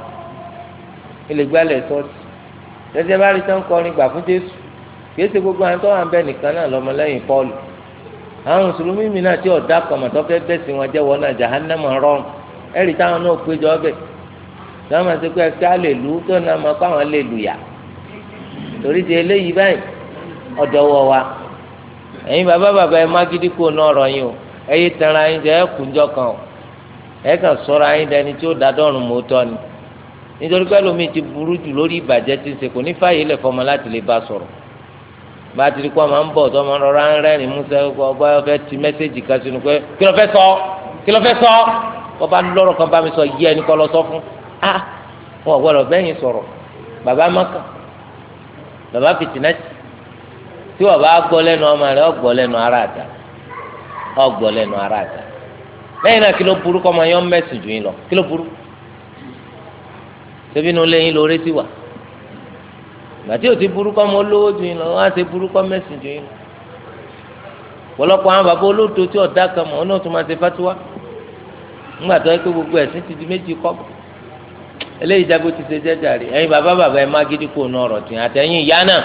sọ́ọ̀sì tẹ́tẹ́ bá rí tán kọrin gbà fún Jésù kìí ṣe gbogbo àwọn tó wà ń bẹ nìkan náà lọ́mọlẹ́yìn Pọ́ọ̀lù àwọn mùsùlùmí mi náà tí ọ̀dà kọ̀mọ̀tọ́ fẹ́ bẹ́sì wọn jẹ́wọ́ náà jahannama rọrùn ẹ̀rí táwọn náà péjọ ọbẹ̀ táwọn máa ṣe pé ẹ̀ka lè lù ú tó náà máa kó àwọn lè lù yà torí ti eléyìí báyìí ọ̀dọ̀ wọ̀ wa ẹ̀yin bàbá ẹ̀ má gidi kó náà rọ̀ yín o ẹ̀yin tẹ̀ra yín jẹ́ ẹ̀kúnjọ́ kan o ẹ̀ kàn sọ́ra yín dẹni tí ó dádọ́rùn mọ́tọ́ ni nítorí pé lómi ti burú jù lórí ìbàjẹ́ tí ń ṣe kò ní fàyè lẹ̀ fọmọ láti lè bá sọ̀rọ̀ bá a ti rí kó ọmọ ń bọ̀ tó ọmọ rọra ń rẹ́rìn músẹ́ ọba ọfẹ́ ti mẹ́sẹ́jì kan sínú pé kí ló fẹ́ sọ ọba lọ́rọ̀ kan bá mi sọ yí ẹni kọ́ lọ sọ fún wọn gbọ́dọ̀ bẹ́yìn sọ̀rọ̀ bàbá maka bàbá fìtínẹ́tì tí wọ́n bá gbọ́ lẹ́nu ọmọ rẹ̀ ọgbọ́ lẹ́nu ara àdá ọgbọ́ lẹ́nu ara àdá lẹ́yìn náà kí ló burú kọ́ ọmọ yẹn mẹ́sìn jù yín lọ kí ló burú ṣebí inú lẹ́yìn lórí ti wà gbàtí ò ti burú kọ́ ọmọ olówó jù yín lọ wọ́n á ti burú kọ́ mẹ́sìn jù yín lọ pọ̀lọpọ̀ àwọn bàbá olóòtú tí ọ̀dà kan mọ̀ ọ́n náà tún máa ṣe fatuwa ńgbà tó yẹ pé gbogbo ẹ̀sìn ti di méjì kọ́ eléyìí jábọ̀ ti ṣe jẹ́jà rí ẹ̀yin bàbá ẹ̀ má gidi kó nù ọ̀rọ̀ tìǹ àtẹ̀yìn ìyá náà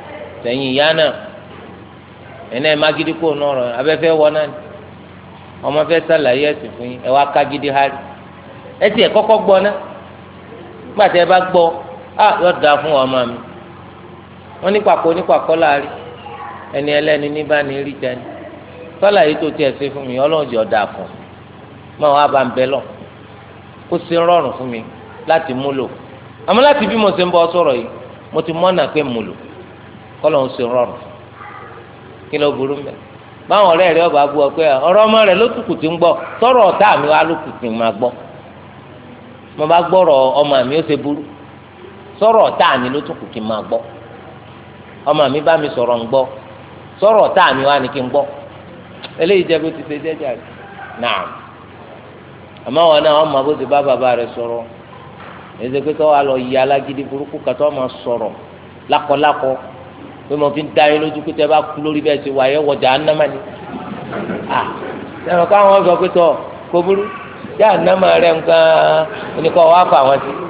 ẹ̀yin náà ẹ̀ má gidi kó nù ọ̀rọ̀ abẹ́fẹ́ wọ náà ọmọ fẹ́ sàlàyé ẹ̀sìn fún yín ẹ̀ wá ká gidi hárí ẹ̀ tiẹ̀ kọ́kọ́ gbọ́ náà ńgbà tẹ́ ẹ bá gbọ́ yóò dáa fún ọmọ mi wọ́n ní pàkó láàrin ẹni ẹlẹ́ni ní bá ní rí jẹni sàlàyé tó tiẹ̀ ṣe fún mi ọlọ́run jẹ́ ọ̀dà fún máa wá bá ń bẹ lọ kó ṣe rọrùn fún mi láti múlò àmọ́ láti bí mo ṣe ń bọ́ sọ̀rọ̀ yìí mo ti mọ́nà pé múlò kọ́lọ́ ń ṣe rọrùn kí ló burú mbẹ́ báwọn ọ̀rẹ́ rẹ ọba bu ọ pé ọ̀rọ̀ ọmọ rẹ ló tùkù tí ń gbọ́ sọ̀rọ̀ ọ̀tá mi wá ló tùkù tí ń máa gbọ́ mo bá gbọ́rọ̀ ọmọ mi ó ṣe burú sọ̀rọ̀ ọ̀tá mi ló tùkù tí ń máa gbọ́ ọmọ mi bá mi sọ̀rọ̀ ń gbọ́ sọ̀rọ̀ ọ̀tá mi wá ní kí n gbọ́ eléyìí jẹ́ bó ti ṣe jẹ́jà rẹ̀ náà àmọ́ wọn náà wọn mọ bó ti bá bàbá rẹ̀ sọ̀rọ̀ èdè pé kí wọn lọ yí alágídí burúkú kàtọ́ ọmọ sọ̀rọ̀ lákọlákọ pé mo fi ń dá yín lójú pé tẹ́ bá kú lórí bẹ́ẹ̀ ti wáyé wọjà ánámà ni sẹ́wọ̀n káwọn sọ pé tọ́ kó burú yá ánámà rẹ̀ nǹkan oníkọ́ wá fà wọ́n sí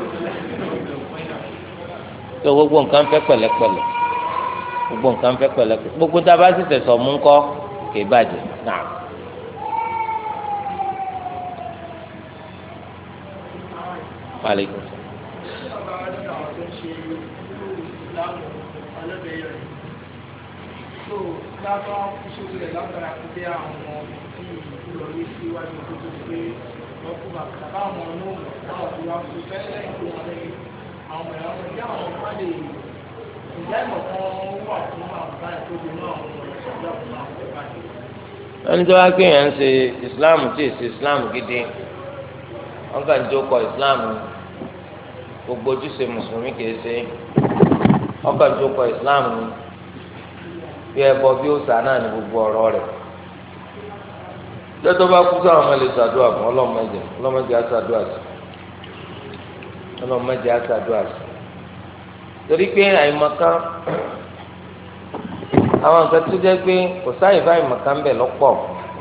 tó gbogbo nǹkan fẹ́ pẹ̀lẹ́pẹ̀lẹ́ gbogbo tá a bá sì tẹ̀sọ̀ mú ńkọ́ kì í bàjẹ́ náà. Aleykum. ẹni tó wá kéèyàn ń ṣe islam tí èsì islam gidi wọn kàn jókòó islam gbogbo ojúṣe mùsùlùmí kìí ṣe wọn kàn jókòó islam bí ẹbọ bí òòṣà náà ní gbogbo ọ̀rọ̀ rẹ̀ lọ́tọ́ bá kú sáwọn ọmọ lè ṣàdúrà fún ọlọ́mọdé àṣàdúrà sí ọlọ́mọdé àṣàdúrà sí torí pé àìmọ̀kan àwọn nǹkan tó jẹ́ pé kò sáyè fún àìmọ̀kan ń bẹ lọ́pọ̀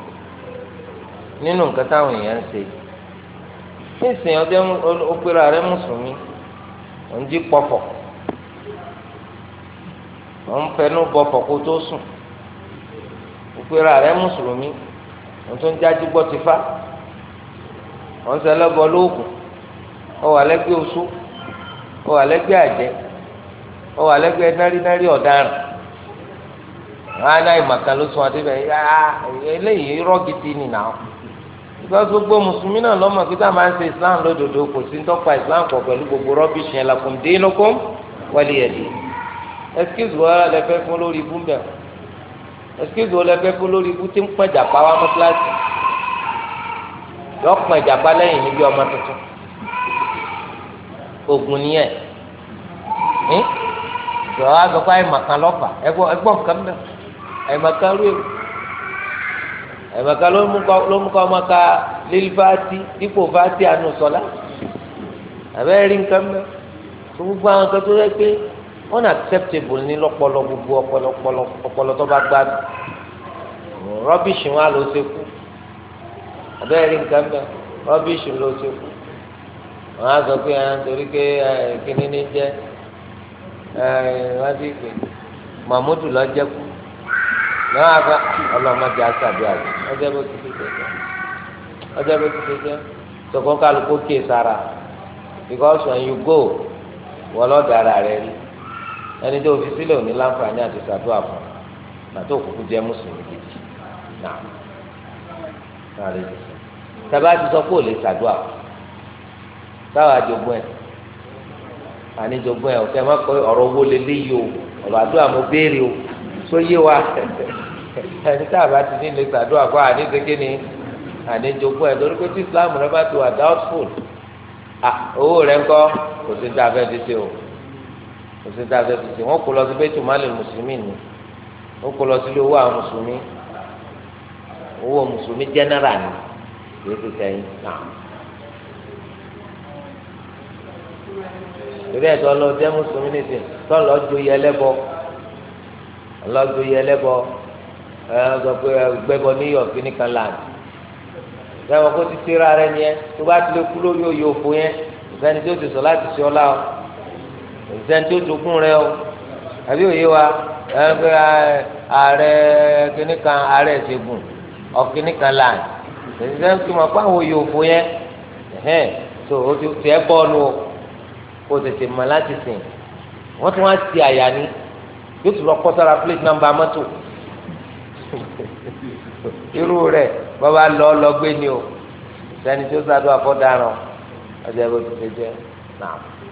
nínú nǹkan táwọn èèyàn ń ṣe nísìnyí ọjọ́ òpèrè ààrẹ mùsùlùmí òun jí pọ̀fọ̀ òun fẹnu bọ̀fọ̀ kó tó sùn òpèrè ààrẹ mùsùlùmí òun tó ń jájú gbọ́ ti fá òun ṣẹlẹ́bọ lóògùn ọwọ́ alẹ́gbẹ́ oṣù ọwọ́ alẹ́gbẹ́ àjẹ́ ọwọ́ alẹ́gbẹ́ nárínárí ọ̀daràn wọn á náà ìmọ̀kan ló sún adé bẹ́ẹ̀ eléyìí rọ́gìtì nìyà ìgbà gbogbo mùsùlùmí náà lọ́mọ kí táwọn máa ń ṣe islam lódodo kò sí ń tọ́pa islam pọ̀ pẹ̀lú gbogbo rọ́bìṣì yẹn lakum dinukum waliyadi excuse wo lẹ fẹ́ fún lórí ibú mbẹ́ excuse wo lẹ fẹ́ fún lórí ibú tí ń pẹ́ jàpá wa mọ́tíláṣí yọ pẹ́ jàpá lẹ́yìn níbi ọmọ tuntun ogun nìyẹn ìjọba àgbẹ̀kọ́ àìmọ̀kan lọ́fà ẹgbọ́n nǹkan mẹ́ àìmọ̀kan rú ewu àìmọ̀kan ló mú kọ́ ọmọ ká lílí fáti dípò fáti àánú sọlá àbẹ́rẹ́ rí nǹkan mẹ́ tó gbogbo àwọn nǹkan tó rẹ́ pé unacceptable ní lọ́pọlọ gbogbo ọpọlọ tó bá gbádùn rọ́bìṣì wọn ló ṣe kú àbẹ́rẹ́ rí nǹkan mẹ́ rọ́bìṣì ló ṣe kú wọn á sọ pé torí pé kíní ní jẹ́ wọ́n ti pè mahmudu lọ jẹ́ kú lọ́wọ́ àgbà ọlọ́mọdé àṣàdúrà ọjọ́ bó ti ṣe jẹ́ sọ̀kọ́ kálukú kíyè sára because when you go wọ́n lọ́ọ́ dára rẹ̀ rí ẹni tó fi sílẹ̀ òní láǹfààní àti ṣàdúrà fún nàtó òkùnkùn jẹ́ mùsùlùmí gidi náà sáré sábà ti sọ pé ò lè ṣàdúrà táwa jogún ẹ̀ àníjogún ẹ̀ ọ̀kẹ́ má pé ọ̀rọ̀ owó lélẹ́yìí o ọ̀rọ̀ àdúrà mo béèrè o tó yé wa ẹni tá a bá ti ní lè ṣàdúrà kó àníṣeke ni àníjogún ẹ̀ lórí pé tí Islam rẹ bá ti wà doubtful owó rẹ ńkọ́ kò sí ní ta fẹ́ fi ṣe o òsì tá a fẹ́ fi ṣe wọ́n kó lọ sí bẹ́ẹ̀ tó má lè mùsùlùmí ni wọ́n kó lọ sílé owó àwọn mùsùlùmí owó mùsùlùmí jẹ́nẹ́rà ni kì í ti sẹ́yìn náà. torí ẹ̀tọ́ lọ jẹ́ mùsùlùmí nìsín tọ́ lọ́ọ́ joyè ẹlẹ́bọ lọ́ọ́ joyè ẹlẹ́bọ sọ pé gbẹ́bọ ní yọ̀ọ̀kì nìkan láàánú yàrá kó ti tẹ́ra rẹ ni ẹ tó bá ti lè kú lórí oyè òfò yẹn ìsẹ́ni tó ti sọ láti ṣe ọ́ la o ìsẹ́ni tó jogún rẹ o àbí òye wa ẹgbẹ́ ààrẹ kìnnìkan ààrẹ ṣègùn ọ̀kìnnìkan láàánú ìsẹ́ni tó mọ̀ pé àwọn oyè òfò yẹn tó o ti tẹ́ bọ́ọ̀lù o kó o tètè mọ̀ láti sìn wọ́n tún wá ti àyà ni yóò tún lọ kọ́ sára plate number mọ́tò irú rẹ̀ bàbá lọ gbé ni o sẹ́ni tó sádùn àfọ́dáràn ọjọ́ ìbò tó ṣe jẹ́ náà.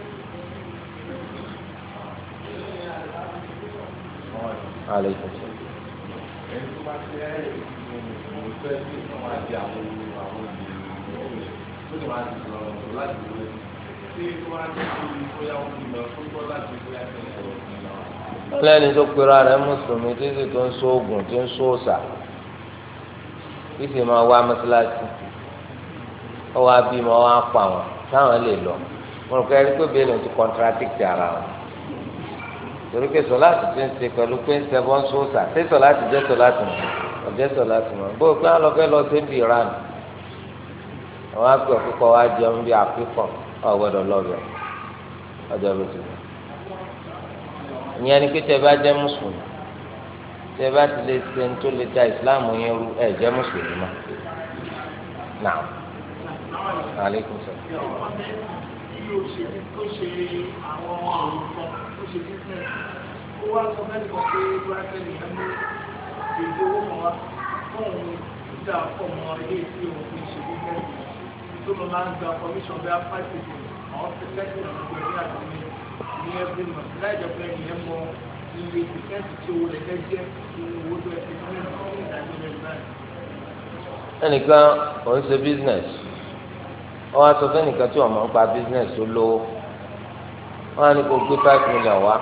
Aleykum salaam. Ẹni tó bá jẹ́ ìmọ̀ọ́fẹ́ tí wọ́n máa di àwọn ènìyàn tó ti máa di lọ́wọ́ láti wọlé tí wọ́n máa di bóyá wọ́n ti lọ tó gbọ́ láti bóyá tẹ̀lé ọ̀rọ̀ ìlànà. lẹ́ni tó pera rẹ̀ mùsùlùmí títí tó ń sóògùn tó ń sóòsà ìfì máa wá mọ́sálásí ọwọ́ abímọ ọwọ́ apá wọn táwọn lè lọ wọn kọ́ ẹni pé bẹ́ẹ̀ ló ti contradict ara wọn torí pé sọláàtì ti ń ṣe pẹ̀lú pé ń sẹ́bọ̀ ń sóòsà ṣé sọláàtì jẹ́ sọláàtì mọ́ ọ̀jẹ́ sọláàtì mọ́ bó o pé wọn lọ fẹ́ lọ sí ibi ìran àwọn akpè ọ̀kúkọ wa jẹun bí àpékọ̀ ọ̀gbọ́dọ̀ lọ́ọ̀bẹ̀ ọjọ́ bó ti lọ. ìyẹn ni pé tẹ bá jẹ́ mùsùlùmí tẹ bá ti lè ṣe ń tó lè da ìsìláàmù yẹn rú ẹ jẹ́ mùsùlùmí mọ́ náà aleykum salaam. ó ṣe àwọn ọ̀rọ̀ kan ó ṣe business ó wá sọ mẹ́rin kan pé bíráṣẹ́ nìyẹn mú èdè owó kan wá fún òun ìdá ọmọ ilé tí òun fi ṣe business tó lọ máa ń gba commission bí i 5% àwọn pẹ̀lẹ́tì ọ̀gbìn ní àgbẹ̀ ní every month láì jẹ́ pé ẹnìyẹn mọ iye pẹ̀lẹ́tì tí owó rẹ̀ fẹ́ jẹ́ owó tó ẹ fi fún ìdájọ́ rẹ̀ náà. ẹnìkan ò ń ṣe business wọ́n wá sọ fẹ́nìkan tí wọ́n máa ń pa business tó lówó wọ́n á ní kó gbé 5 million wá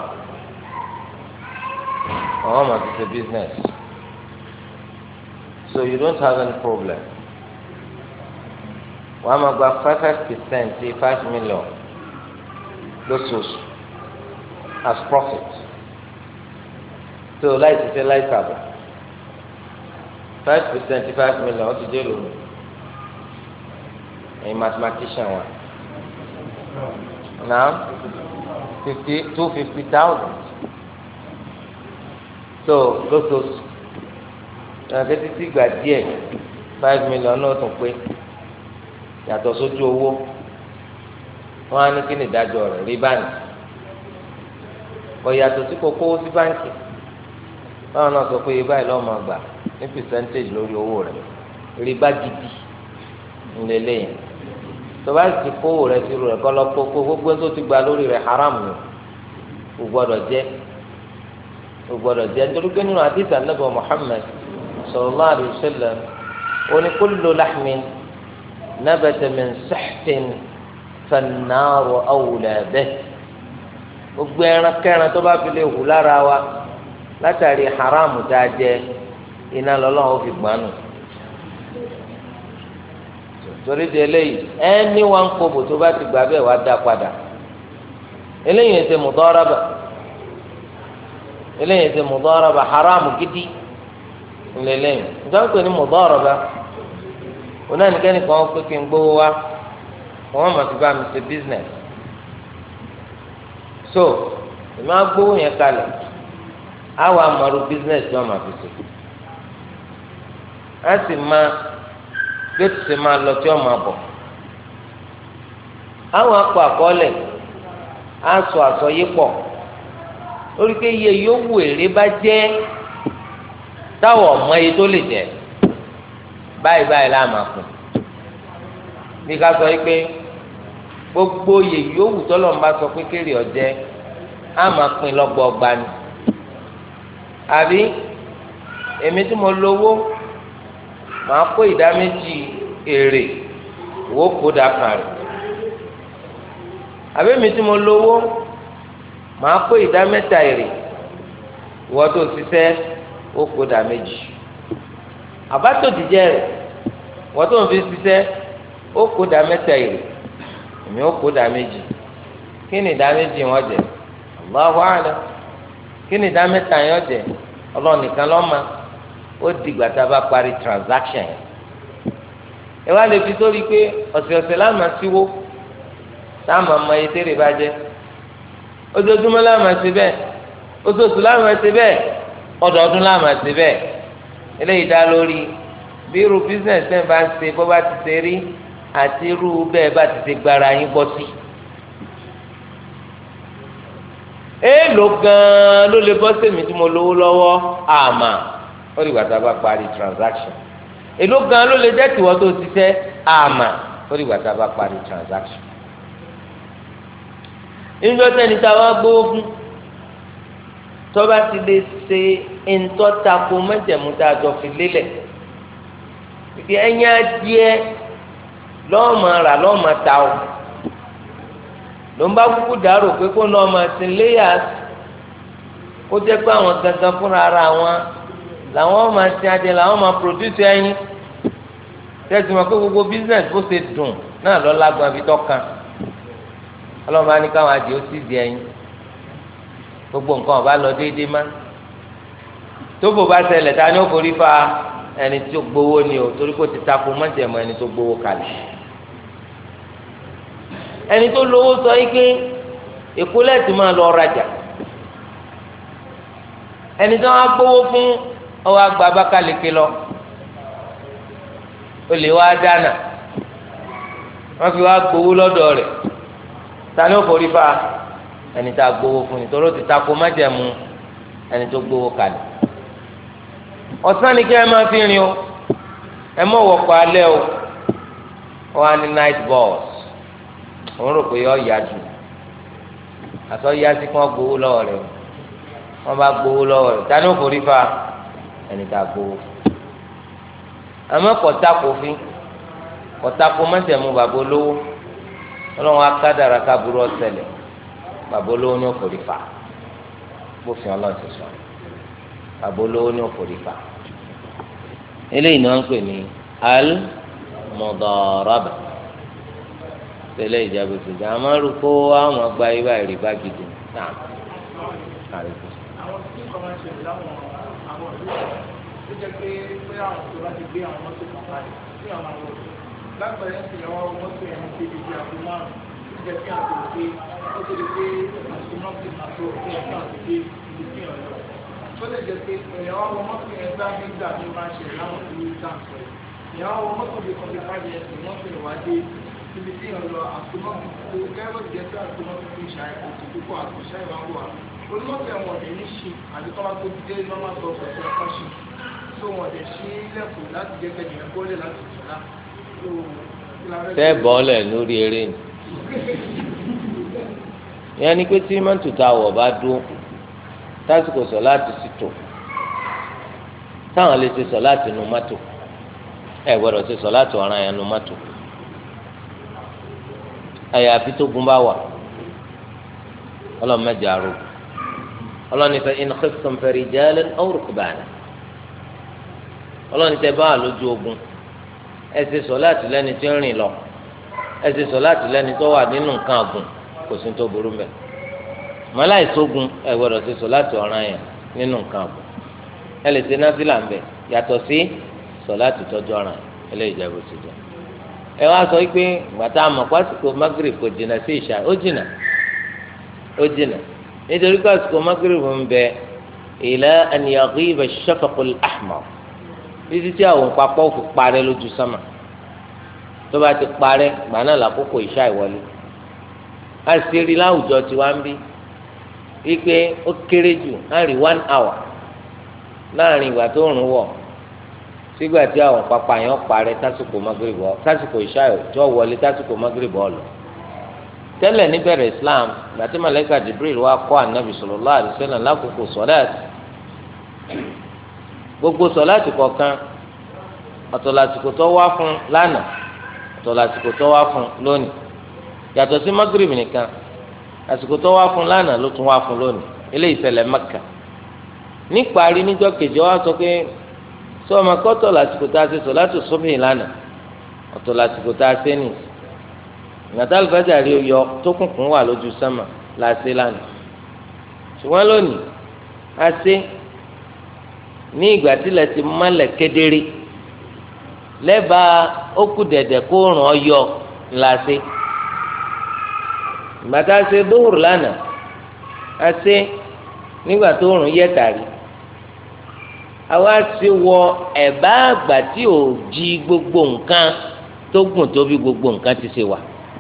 àwọn máa ti ṣe business so you don't have any problem wọ́n á máa gba 5% sí 5 million lóṣooṣù as profit so láì ti ṣe láì sábà 5% sí 5 million ó ti dé lónìí. A mathematician one. Now, 250,000. So, lóṣooṣù. Ẹ̀ka títí gbà díẹ̀ 5 million náà tún pé yàtọ̀ sójú owó. Wọ́n á ní kí ni ìdájọ́ rẹ̀ rí báyìí. Bọ̀ yàtọ̀ sí kókó sí báńkì. Báwọn náà sọ pé iye báyìí lọ́ọ́ máa gbà ní percentage lórí owó rẹ̀. Rí bá gidi ńlẹ́lẹ́yìn. Tọ́ba ti kówó rẹ̀ sí rẹ̀ kọ́ lọ kókó gbogbo tó ti gba lórí rẹ̀ haram ni kò gbọ́dọ̀ jẹ́ nítorí pé nínú àdìsá nàbọ̀ Muhammad sallallahu alaihi wasallam ó ní kullu lahmin nabata min sihtin fan-naru awla bihi gbogbo ẹran kẹran tó bá fi lè hù lára wa látàrí haram tá a jẹ iná lọ́lọ́run ó fi gbọ́nù. torí di eléyìí ẹni wọn kóbò tó bá ti gbà bẹ́ẹ̀ wá dá padà eléyìí ẹsẹ mudaraba haramu gidi ńlẹlẹyìn nítorí pé ní mudaraba onáníkẹ́ni kan pé kí n gbówó wá wọn mọ̀ sí bá mi ṣe business so ìmọ̀ agbówó yẹn kalẹ̀ àwọn amọ̀rú business tí wọ́n máa fi ṣe á sì máa bí o ti ṣe máa lọ tí ọ máa bọ̀ àwọn akọ àkọọ́lẹ̀ á sọ àsọyépọ̀ lórí pé iye yòówù èrè bá jẹ́ táwọn ọmọ iye tó lè jẹ báyìí báyìí láà máa kù bí ká sọ pé gbogbo iye yòówù tọ́lọ́run bá sọ pé kéré ọ̀jẹ́ á máa pín lọ́gbọọgba ni àbí èmi tí mo lówó màá kó ìdá méjì èrè owó kó dà kan rẹ̀ àbẹ́mi tí mo lówó màá kó ìdá mẹ́ta èrè ìwọ tó ṣiṣẹ́ ó kó ìdá méjì àbátò jíjẹ rẹ̀ ìwọ tó ń fi ṣiṣẹ́ ó kó ìdá mẹ́ta èrè èmi ó kó ìdá méjì kí ni ìdá méjì wọn jẹ Allahu a'lam kí ni ìdá mẹ́ta yẹn jẹ Ọlọ́run nìkan ló mọ̀ ó dìgbà tá a bá parí transaction yẹn ẹ wá lè fi sórí pé ọ̀sẹ̀ọ̀sẹ̀ láàmà síwó táàmù ọmọ yìí tẹ́lẹ̀ bá jẹ́ ojoojúmọ́ láàmà sí bẹ́ẹ̀ oṣooṣù láàmà sí bẹ́ẹ̀ ọdọọdún láàmà sí bẹ́ẹ̀ eléyìí dá lórí bí irú business náà bá ń ṣe bó bá ti ṣe rí àti irú bẹ́ẹ̀ bá ti ṣe gbára yín gbọ́ sí. èèlò gan-an ló lè bọ́ sèmi tí mo lówó lọ́wọ́ àmà ó rí wàtá bá parí transaction èèlò gan-an ló lè jẹ́ tìwọ́ tó ti ṣe àmà ó rí wàtá bá parí transaction. níjọ́ sẹ́ni tá a wá gbówó fún tọ́ba ti lè ṣe ńtọ́tako mẹ́jẹ̀mú tá a jọ fi lélẹ̀ ìdí ẹ̀yìn adìẹ lọ́ọ̀mọ rà lọ́ọ̀mọ ta o ló ń bá kúkú dàrú pé kó náà máa sin léyàs kó jẹ́ pé àwọn gangan fúnra ara wọn làwọn máa sin adìẹ làwọn máa produce ẹyin tẹ́sí wọn pé gbogbo business bó ṣe dùn náà lọ́ lágbọ́n ibi tó kan ọlọ́run bá ní káwọn adìẹ ó sì di ẹyin gbogbo nǹkan ọba lọ déédéé má tóbò bá ṣẹlẹ̀ ta ni ó forí fa ẹni tó gbowó ni o torí kó ti tako mọ́jẹ̀mọ́ ẹni tó gbowó kalẹ̀ ẹni tó lówó sọ yìí pé èkó lẹ́ẹ̀tì máa lọ rajà ẹni tó wá gbowó fún ọwọ́ àgbà Abakaliki lọ olè wá dáná wọ́n fi wá gbowó lọ́dọ̀ rẹ̀ ta ni ó forí fa ẹni tá a gbowó fún ni torí ó ti tako májẹ̀mú ẹni tó gbowó kalẹ̀ ọ̀sán ni kí ẹ máa fi rìn o ẹ mọ̀ wọ̀pọ̀ alẹ́ o wọ́n á ní night bus òun rò pé yọ ya jù àtọ́ ya sí kí wọ́n gbowó lọ́wọ́ rẹ̀ wọ́n bá gbowó lọ́wọ́ rẹ̀ ta ni ó forí fa ẹni tá a gbowó àmọ́ kọ̀tàkó fi kọ̀tàkó májẹ̀mú bàbá olówó ọlọ́run akádàrà kábúrú ọ̀sẹ̀lẹ̀ bàbá olówó ní òfòrí fa bófin ọlọ́run ti sọ bàbá olówó ní òfòrí fa eléyìí ni wọ́n ń pè ní al-mudaraba tẹ́lẹ̀ ìjábọ̀ tó dá àmọ́ rúkọ àwọn ọgbà ibà ìrìbá gidi náà. àwọn tí kò máa ń ṣẹlẹ̀ láwọn àwọn ìlú tó jẹ́ pé àwọn tó bá ti gbé àwọn mọ́tò kan kalẹ̀ sí àwọn àwọn ọ̀dọ́ lágbàáyé ń ṣèyàwó mọ́tò ẹni tí ibi àpò márùn-ún jẹ́ kí àwọn tó gbé ó tó lè gbé àtúnọ́ọ̀tì àti òfin ẹ̀ka àti gbé ibi tí ọ̀yọ́ tó lè jẹ́ pé ìyàwó mọ́tò yẹn gbá nígbà tó máa ń ṣẹlẹ̀ láwọn ìlú ìdáǹsọ̀ ìyàwó mọ́tò bí kan bí káàdì ẹ̀sìn mọ́tò ìwádìí ibi tí ọ̀yọ́ àtúnọ́ọ̀tì tó kẹ́rọ̀ jẹ́ pé àtúnọ́ọ̀tì tó ṣe àìkòtò púpọ̀ àtúnṣe ìwáwò wa onímọ̀tò ẹ̀wọ̀n ọ̀dẹ̀ ní ṣe àti tọ́wá tó dé lọ́mọ sọ ọ̀sẹ̀ ẹ̀kọ́ ṣe tó wọ́n ọ̀dẹ̀ ṣí lẹ́kùn láti jẹ́ kẹ́ni ẹ̀ bọ́ọ̀lẹ̀ láti ṣọlá tẹ́ bọ́ọ̀lẹ̀ lórí eré ni ìyẹn ni pé tí mọ́tò tá a wọ̀ bá dúró tásìkò sọ láti ṣètò táwọn lè ṣe sọ láti nu mọ́tò ẹ gbọ́dọ̀ ṣe sọ láti ọ̀ràn yẹn nu mọ́tò àyàfi tó gun bá wà ọlọ́mọdé àrò ọlọ́ni fẹ́ in khiftum farijalan aw rukbana ọlọ́ni tẹ bá wà lójú ogun ẹ ṣe sọ láti lẹ́ni tí ń rìn lọ ẹ ṣe sọ láti lẹ́ni tó wà nínú nǹkan àgùn kò sí tó burú mẹ́ mọ́láì sógun ẹ gbọ́dọ̀ ṣe sọ láti ọ̀ràn yẹn nínú nǹkan àgùn ẹ lè ṣe náfìlà ń bẹ yàtọ̀ sí sọ láti tọ́jú ọ̀ràn eléyìí jẹ́ bó ti jẹ́ ẹ wá sọ pé gbàtà àmọ̀ pásítọ̀ magrib kò jìnnà sí ìṣá ó jìnnà nítorí pé àsìkò magrib ń bẹ ila an yaghiba ash-shafaq al-ahmar títí tí àwọn papọ̀ fi parẹ́ lójú sánmà tó bá ti parẹ́ gbà náà lákòókò ìṣá ìwọlé àṣírí láwùjọ tí wàá ń bí wípé ó kéré jù láàrin 1 hour láàrin ìgbà tó rùn wọ̀ sígbà tí àwọn pápá yẹn parẹ́ tásìkò magrib bọ́ tásìkò ìṣá tí wọ́n wọlé tásìkò magrib bọ́ lọ. tẹ́lẹ̀ níbẹ̀rẹ̀ Islam gbàtí malayika Jibril wá kọ́ Ànábì sallallahu alaihi wasallam lákòókò sọ́láàtì gbogbo sọ́láàtì kọ̀ọ̀kan ọ̀tọ̀ lásìkò tó wá fún lánàá ọ̀tọ̀ lásìkò tó wá fún lónìí yàtọ̀ sí magrib nìkan àsìkò tó wá fún lánàá ló tún wá fún lónìí eléyìí ṣẹlẹ̀ Mẹ́kà níparí níjọ́ kejì wá sọ pé sọ ọmọ kọ́tọ̀ lásìkò tá a ṣe sọ̀látù súbhì lánàá ọ̀tọ̀ lásìkò tá a ṣe nì ìgbàtà àlùfáàjàrí yọ tó kùnkùn wà lójú sánmà la ṣe lánàá ṣùgbọ́n lónìí a ṣe ní ìgbà tílẹ̀ ti mọ́lẹ̀ kedere lẹ́bàá ó kù dẹ̀dẹ̀ kó ràn ọ́ yọ la ṣe ìgbàtà ṣe dóhùrù lánàá a ṣe nígbà tó rùn yẹ tàrí àwa ṣe wọ ẹ̀bá àgbà tí ò jí gbogbo nǹkan tó gùn tó bí gbogbo nǹkan ti ṣe wà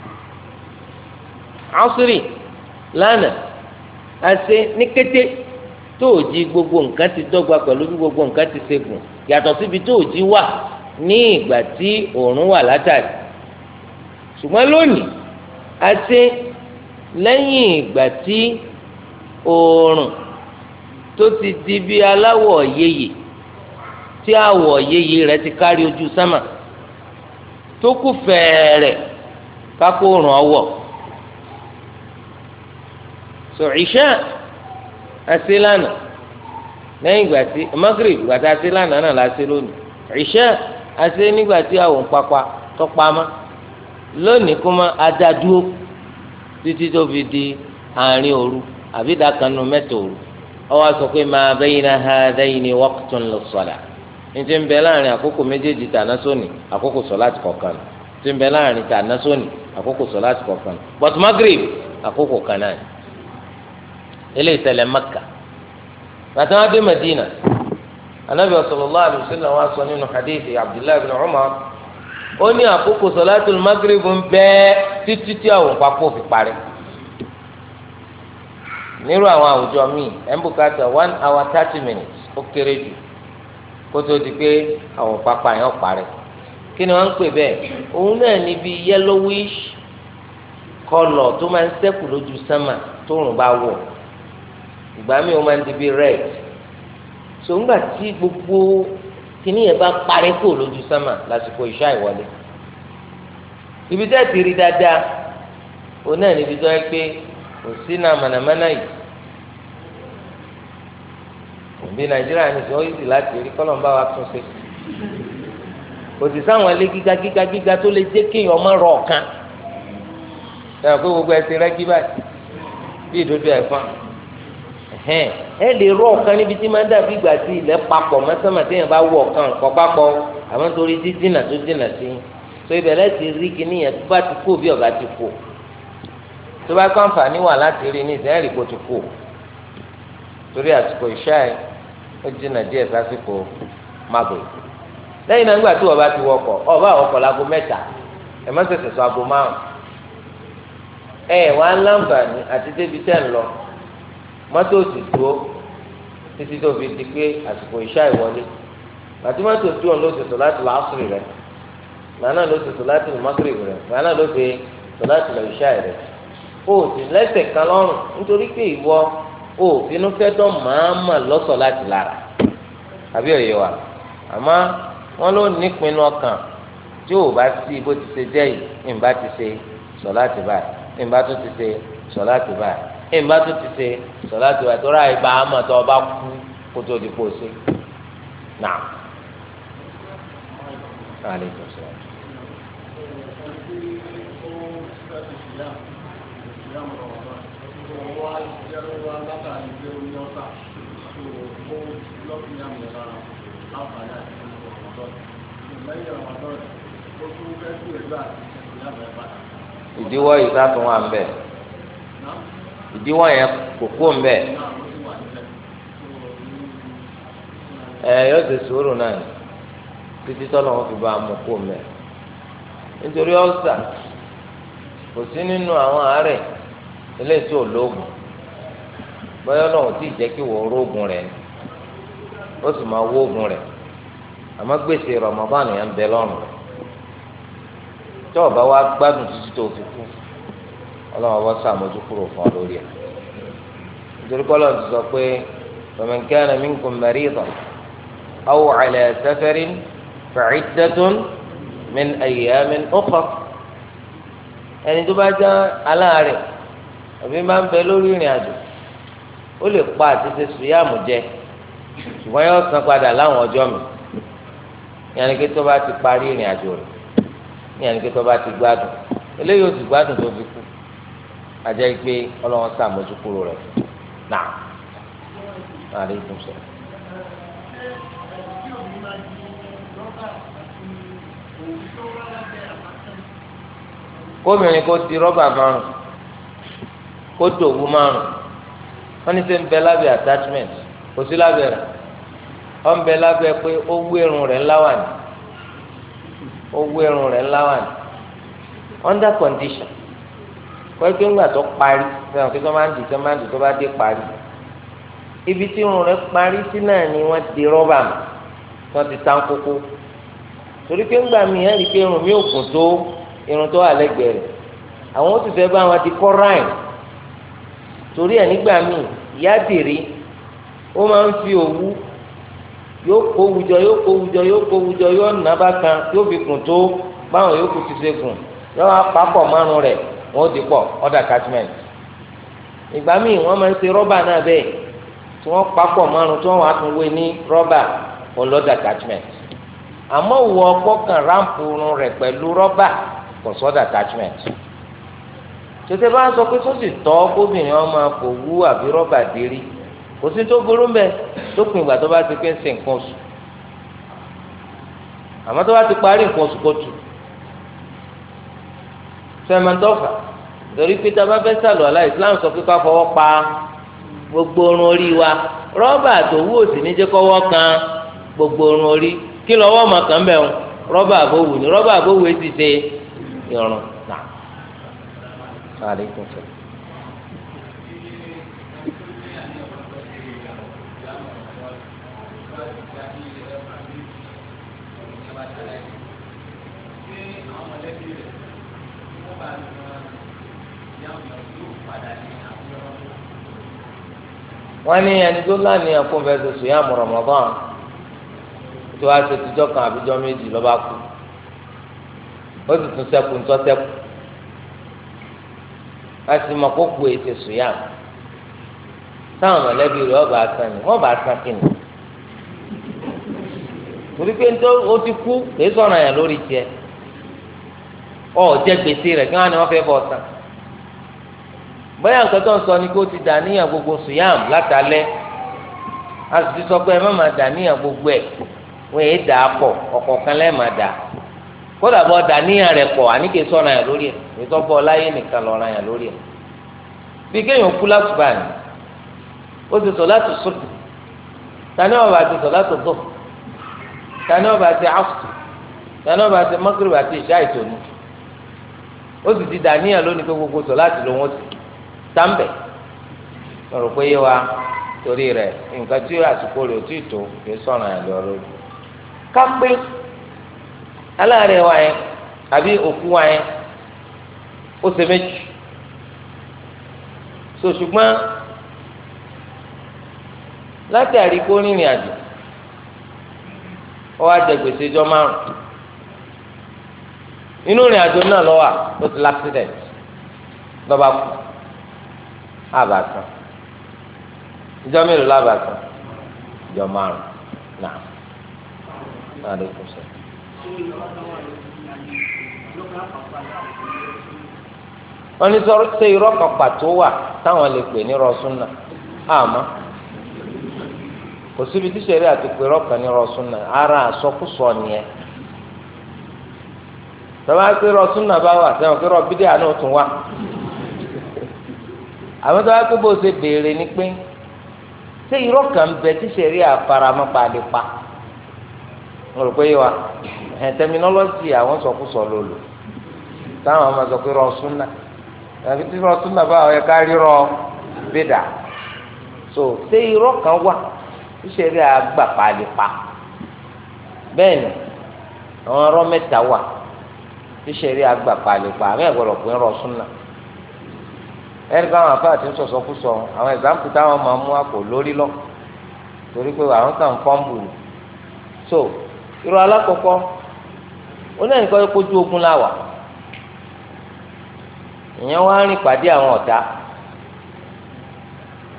Asri lánàá a ṣe ní kété tó ò jí gbogbo nǹkan ti dọ́gba pẹ̀lú bí gbogbo nǹkan ti ṣe gùn yàtọ̀ síbi tó ò jí wà ní ìgbà tí òòrùn wà látàrí ṣùgbọ́n lónìí a ṣe lẹ́yìn ìgbà tí òòrùn tó ti di bí aláwọ̀ yeye tí àwọ̀ yeye rẹ̀ ti kárí ojú sámà tó kù fẹ̀ẹ̀rẹ̀ kákó òòrùn ọwọ́ so ìṣá àti lánàá lẹ́yìn ìgbà tí Maghrib ìgbà tí a ṣe lánàá náà la ṣe lónìí ìṣá àti nígbà tí àwọn pápá tọpamọ́ lónìí kó má adádúró títí tó fi di àárín òru àbí dàkànnù mẹ́ta òru ọwọ́ sọ pé ma bayna hadayni waqtun lis-salah nítorí ń bẹ láàrin àkókò méjèèjì tàná sóni àkókò sọ̀láàtì kọ̀ọ̀kan tí ń bẹ láàrin tàná sóni àkókò sọ̀láàtì kọ̀ọ̀kan but Maghrib àkókò kan náà eléyìí ṣẹlẹ̀ Mẹ́kà bàtà wọn dé Madina anabi sallallahu alaihi wasallam wa sọ nínú hadithi Abdullahi ibn Umar ó ní àkókò sọ̀láàtì Maghrib ń bẹ títí tí àwọn pápó fi parí nírú àwọn àwùjọ míì ẹ̀ ń bùkátà 1 hour 30 minutes ó kéré jù kó tó di pé àwọn pápá yẹn parẹ́ kí ni wọ́n ń pè bẹ́ẹ̀ òun náà níbi yellowish kọlọ̀ tó máa ń ṣẹ́kù lójú sánmà tóòrùn bá wọ̀ ìgbà míì ó máa ń di bí red so ńgbà tí gbogbo kíní yẹn bá parẹ́ kó lójú sánmà lásìkò ìṣá ìwọlé ibi tẹ́ ti rí dáadáa òun náà níbi tó yẹ pé kò sí náà mànàmáná yìí òbí Nàìjíríà ní sọ yìí láti rí kọ́lọ̀ ń bá wa tún ṣe kò sì sáwọn ilé gíga tó lè jẹ́ kéèyàn ọmọ rọ ọ̀kan ẹ̀ pé gbogbo ẹsẹ̀ rẹ́ kí báyìí bí ìdodo ẹ̀fọn ẹ lè rọ ọ̀kan níbi tí máa ń dàbí ìgbà tí ilẹ̀ papọ̀ mọ́sánmà téèyàn bá wọ ọ̀kan kọ́ papọ̀ àmọ́ torí dídínà tó dínà sí so ibẹ̀ lẹ́sìn rí kíní yẹn tó bá ti kó bí ọ̀gá ti kó tó bá kọ́ àǹfààní wà láti rí ní ìsẹ́yìn rìkò tó kù torí àsìkò ìṣá ẹ̀ ó jìnnà díẹ̀ sásìkò mago lẹ́yìn náà nígbà tí wọ́n bá ti wọkọ̀ ọba àwọkọ̀ láago mẹ́ta ẹ̀ má ṣẹ̀ṣẹ̀ sọ aago márùn ẹ̀ wá láǹfààní àti débi tẹ̀ ń lọ mọ́tò sì dúró títí tó fi di pé àsìkò ìṣá ìwọlé àti mọ́tò dúró ló ti sọ láti lọ àṣírí rẹ̀ màánà ló ti sọ láti lọ mọ́kìrì rẹ̀ màánà ló ti sọ láti lọ ìṣá rẹ̀ o sì lẹ́sẹ̀ kan lọ́rùn nítorí pé ìwọ o finú fẹ́ dán màámà lọ́sọ̀ láti lára àbí òye wa àmọ́ wọ́n ló nípinnu ọkàn tí o bá sí bó ti ṣe jẹ́ yìí ìbá ti ṣe sọ láti báyìí ìbá tó ti ṣe sọ láti báyìí ìbá tó ti ṣe sọ láti báyìí tó ráàyè bá àmọ́ tó ọba kú kó tó di kó ṣe náà. ìdíwọ́ yìí ká tún wà ń bẹ̀ ìdíwọ́ yẹn kò kó ń bẹ̀ yóò ṣe sùúrù náà títí tọ́lọ̀ wọn fi bá a mú kó ń bẹ̀ nítorí ọ̀sà kò sí nínú àwọn àárẹ̀ eléyìí tí ò lóògùn bọ́yọ́ náà ò tí ì jẹ́ kí wọ́n rógùn rẹ̀ ó sì máa wóògùn rẹ̀ àmọ́ gbèsè Ramadan yẹn ń bẹ lọ́rùn rẹ̀ tí ọba wa gbádùn títí tó fi kú ọlọ́run ọba sàmójú kúrò fún ọ lórí ẹ̀ nítorí kọ́lọ́ ti sọ pé faman kana minkum maridan aw ala safarin fa'iddatun min ayyamin ukhar ẹni tó bá já aláàárẹ̀ àbí máa ń bẹ lórí ìrìn àjò ó lè pa àti ṣe sùyàmù jẹ ṣùgbọ́n yóò san padà láwọn ọjọ́ mi yàní kí tó bá ti parí ìrìn àjò rẹ̀ yàní kí tó bá ti gbádùn eléyìí ó ti gbádùn tó fi kú àjẹ́ pé ọlọ́wọ́n sàmójúkúrò rẹ̀ náà àlẹ́ ìkúnṣẹ́. kóbìnrin kó ti rọ́bà márùn kó tòwú márùn wọ́n ní sẹ́ ń bẹ lábẹ́ attachment kò sí lábẹ́ rẹ̀ wọ́n ń bẹ lábẹ́ pé ó wú irun rẹ̀ ńlá wà ní ó wú irun rẹ̀ ńlá wà ní under condition wọ́n gbé ńgbà tó parí sẹ́wọ̀n kí tó máa ń dì tó bá dé parí ibi tí irun rẹ̀ parí sí náà ni wọ́n di rọ́bà mọ́ wọ́n ti tán kókó torí pé ńgbà mi ẹ̀ rí i pé irun mi ò kùn tó irun tó wà lẹ́gbẹ̀ẹ́ rẹ̀ àwọn ó sì fẹ́ bá wọn di kọ́ráìn torí ẹ̀ nígbà míì ìyá dèrè ó máa ń fi òwú yóò kó wùjọ yóò nà bá kan yóò fi kùn tó báwọn yòókù ti ṣe gùn yóò wá papọ̀ márùn rẹ̀ wọ́n ó di pọ̀ ọ̀dà attachment ìgbà míì wọ́n máa ń ṣe rọ́bà náà bẹ́ẹ̀ tí wọ́n papọ̀ márùn tí wọ́n wá tún wé ní rọ́bà ọlọ́dà attachment àmọ́ wọ ọgbọ́kàn ráǹpù rẹ̀ pẹ̀lú rọ́bà kò sọ́dà attachment tètè bá sọ pé tó sì tọ́ kóbìnrin ọmọ kò wú àbí rọ́bà dérí kò sí tó burú mbẹ tó pin ìgbà tó bá ti pé ń ṣe nǹkan oṣù àmọ́ tó bá ti parí nǹkan oṣù kó tù sẹ́mẹ̀ntọ́fà torí pé tá a bá fẹ́ sàlù àlá Islam sọ pé ká fọwọ́ pa gbogbo orun orí wa rọ́bà tó wú òsì ní jẹ́ kọ́wọ́ kan gbogbo orun orí kí lọ́wọ́ ọmọ kan bẹ̀ ń rọ́bà àbówù ni rọ́bà àbówù èsì ṣe ìrùn náà. Alaikum salaam. wọ́n ní ẹni tó lánìí ẹ̀kọ́ fẹ́ ṣe sùyàmù Ramadan tó wá ṣe tìjọ́ kan àbíjọ́ méjì lọ́ba kú ó sì tún ṣẹ́kù ńtọ́ ṣẹ́kù a sì mọ̀ kó kú ètè sùyàmù táwọn mọ̀lẹ́bí rẹ̀ ọba àtàn ni wọ́n bá àtàn kí ni torí pé ó ti kú kìí sọ̀rọ̀ yẹn lórí tiẹ̀ ọ̀ jẹ́ gbèsè rẹ̀ kí wọ́n á ní wọ́n fẹ́ bọ̀ ọ̀tàn bóyá nǹkan tó ń sọ ni kó ti dà níyàn gbogbo sùyàm látàlẹ́ a sì ti sọ pé ẹ má máa dà níyàn gbogbo ẹ̀ wọ́n èé dà á pọ̀ ọ̀kọ̀ọ̀kan lẹ́ẹ̀ máa dà kódà bọ́ dà níyàn rẹ̀ pọ̀ àníkè sọ̀rọ̀ yẹn lórí ẹ̀ ètò ọ̀bọ láyé nìkan lọ́ra yẹn lórí ẹ̀ bí kéèyàn kú látùbà ni ó ti sọ láti sùdù tani ọba ti sọ láti dùn tani ọba ti àfù tani ọba ti mọ́kìrìbà ti ìṣá ìtòní ó sì ti dà níyàn lónìí pé gbogbo sọ láti lò wọ́n ti tàmbẹ̀ lọ́rọ̀ pé yé wa torí rẹ̀ nǹkan tí àsìkò rẹ̀ ò tí ì tó kì í sọ̀rọ̀ ẹ̀ lọ lórí. kápé aláàárẹ̀ wa yẹn àbí òkú wa yẹn ó ṣe méjì so ṣùgbọ́n látàrí kó rìnrìn àjò ó wá jẹ gbèsè jọ márùn inú rìn àjò náà lọ́wọ́ ó ti l'accident lọ́ba kú àbàtàn ìjọ mélòó lábàtàn ìjọ márùn náà alaikum salaam. wọ́n ní ṣé irọ́ kan pàtó wà táwọn lè pè ní rọ́ṣúnà àmọ́ kò síbi tí sẹ́rí àti pé irọ́ kan ní rọ́ṣúnà ara àsọkúsọ nìyẹn tọ́ba pé rọ́ṣúnà bá wà sẹ́wọ̀n pé rọ́bídíà náà tún wà àwọn tó wá pé bó ṣe béèrè ni pé ṣé irọ́ kan bẹ tí sẹ́rí àfaramọ́ pàdépà mo rò pé wa tẹminọ́lọ́jì àwọn sọkúsọ ló lò táwọn ọmọ sọ pé rọ́ṣúnà àbí tí rọ́ṣúnà bá wà ká rírọ bídà so ṣé irọ́ kan wà tí sẹ́rí àgbà pàdépà bẹ́ẹ̀ ni àwọn ọ̀rọ̀ mẹ́ta wà tí sẹ́rí àgbà pàdépà àmì ẹ̀gbọ́dọ̀ pé rọ́ṣúnà ẹni káwọn afáà ti ń sọ̀sọ́kúsọ àwọn ẹ̀sáǹpù táwọn máa mú àpò lórí lọ torí pé àwọn kan fọ́ǹbù so irú alákọ̀ọ́kọ́ onáyìn kọ́ kójú ogun láwà ìyẹn wá rìn pàdé àwọn ọ̀tá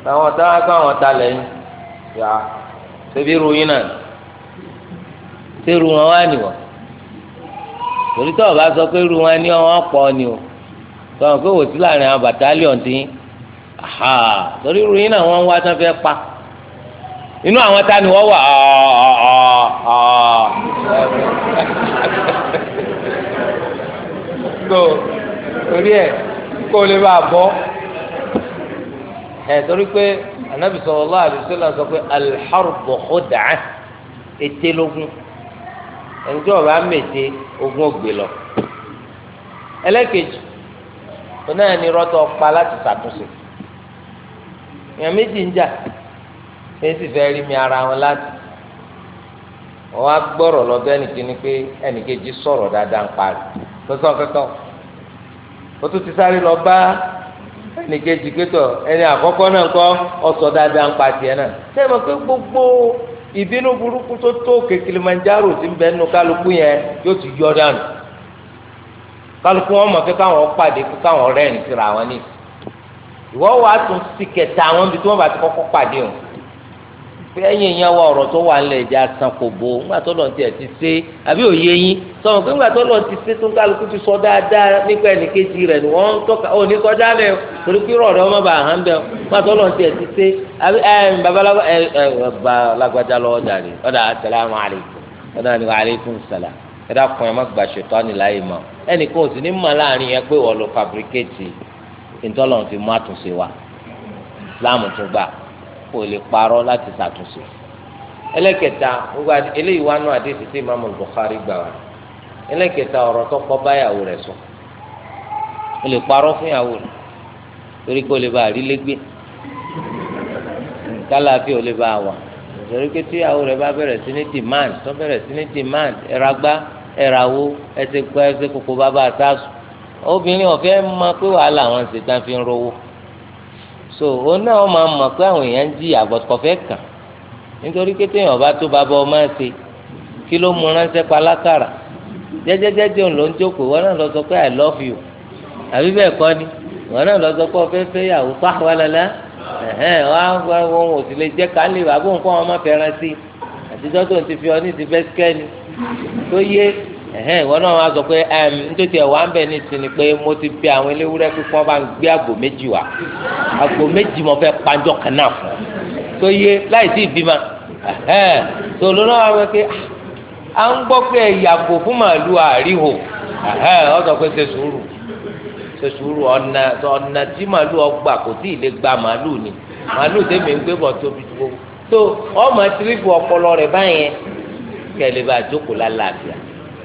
àwọn táwọn akọ àwọn ta lẹ́yìn yà ṣebí irú yín náà ṣé irú wọn wá nìwọ torí tó o bá sọ pé irú wọn ní wọn pọ̀ ni o sọ pé wò sí láàrin àwọn bàtálíọ̀n tí torí irú yín náà wọ́n wá tán fẹ́ pa inú àwọn ta ni wọ́n wà so torí ẹ kó o lè bá a bọ́ torí pé anabi sallallahu alaihi wasallam sọ pé al-harbu khud'ah ètè lógún ẹnjẹ ọba mète ogún ògbé lọ ẹlẹ́kejì onáà ní rọ́tọ̀ pa láti ṣàtúnṣe èèyàn méjì ń jà èyí sì fẹ́ rí mi ara wọn láti wọ́n á gbọ́rọ̀ lọ bẹ́ẹ̀ nìkíní pé ẹnìkejì sọ̀rọ̀ dáadáa ń parí tọ́sán kankan ó tún ti sáré lọ bá ẹnìkejì pétọ̀ ẹni àkọ́kọ́ náà kọ́ ọ̀sọ̀ dáadáa ń pa tiẹ̀ náà sẹ́yìn mọ̀ pé gbogbo ìbínú burúkú tó tó Kilimanjaro ti ń bẹ nínú kálukú yẹn yóò ti yọ dànù kálukú wọn mọ̀ pé káwọn pàdé pé káwọn rẹ́rìn síra wọn ní ìwọ́ wàá tún sí kẹta àwọn ibi tí wọ́n bá ti kọ́kọ́ pàdé o pé ẹ̀yìn ìyẹn wọ ọ̀rọ̀ tó wà nílẹ̀ ìjà san kò bò ńgbà tó lọ́n tiẹ̀ ti ṣe àbí òye yín sọ̀rọ̀ pé ńgbà tó lọ́n ti ṣe tó ń kálukú ti sọ dáadáa nípa ẹnìkejì rẹ̀ ni wọ́n ń tọ́ka ò ní sọjá lẹ̀ torí pé rọ̀rẹ́ ọmọ bá hàn bẹ́ẹ̀ ńgbà tó lọ́n tiẹ̀ ti ṣe àbí babaláwo lágbájá lọ́wọ́ jàre ọ̀dà assalamu alaikum ọ̀dà ni wa alaikum salam ẹ̀dá kan ẹ̀ má gbà ṣètọ́ ni láyé mọ́ ẹnì kan ò sì ní mọ̀ láàrin yẹn pé wọ́n lo fabricate ìtọ́lọ́run fi mú àtúnṣe wa láàmú tún gbà kò lè parọ́ láti ṣàtúnṣe ẹlẹ́kẹta gbogbo eléyìí wá nù àdéhùn tí Imaamu Bukhari gbà wá ẹlẹ́kẹta ọ̀rọ̀ tó kọ́ báyàwó rẹ̀ sọ ó lè parọ́ fún ìyàwó rẹ̀ torí kó lè bá a rí lẹ́gbẹ́ kálàfí ò lè bá a wà torí pé tí ìyàwó rẹ̀ bá bẹ̀rẹ̀ sí ní demand tó bẹ̀rẹ̀ sí ní demand ẹ̀ràgbá ẹ̀ràwó ẹsẹ̀ gbọ́ ẹsẹ̀ kókó bàbá àtàsù obìnrin ọ̀fẹ́ mọ̀ pé wàhálà wọn ṣe tán fi ń rówó so òun náà wọn máa mọ̀ pé àwọn èèyàn ń jìyà àbọ̀tọ̀kọ̀fẹ́ kàn nítorí pé téèyàn bá tó bàbá ọmọ ẹ̀ ṣe kí ló mú ránṣẹ́ palákàrà jẹ́jẹ́jẹ́jẹ́ òun ló ń jókòó wọn náà lọ sọ pé I love you àbí bẹ́ẹ̀ kọ́ ni wọn náà lọ sọ pé ọ̀fẹ́ fẹ́ yàwó fáwọn lẹ́lẹ́ wọn ò sì lè jẹ́ kálí àbó nǹkan wọn má fẹ́ràn sí àtijọ́ tó ń ti fi ọ ní ti fẹ́ sikẹ́ni tó yé ìwọ náà wá sọ pé nítorí ẹ̀ wá ń bẹ̀ ní ìsinmi pé mo ti bí àwọn eléwúrẹ́ pípọ́n bá ń gbé àgbò méjì wá àgbò méjì mo fẹ́ panjọ́ kan náà fún tó yé láì sí ìbímọ tó lónà wá wẹ́ pé à ń gbọ́ pé yàgò fún màálù àríhò ọ sọ pé ṣe sùúrù ọ̀nà tí màálù ọgbà kò tí ì lè gba màálù ni màálù tèmi ń gbé bọ̀ tóbi tó tó ọmọ tìrìbù ọpọlọ rẹ̀ báyẹn kẹlẹ́ bá jókòó lálàáfíà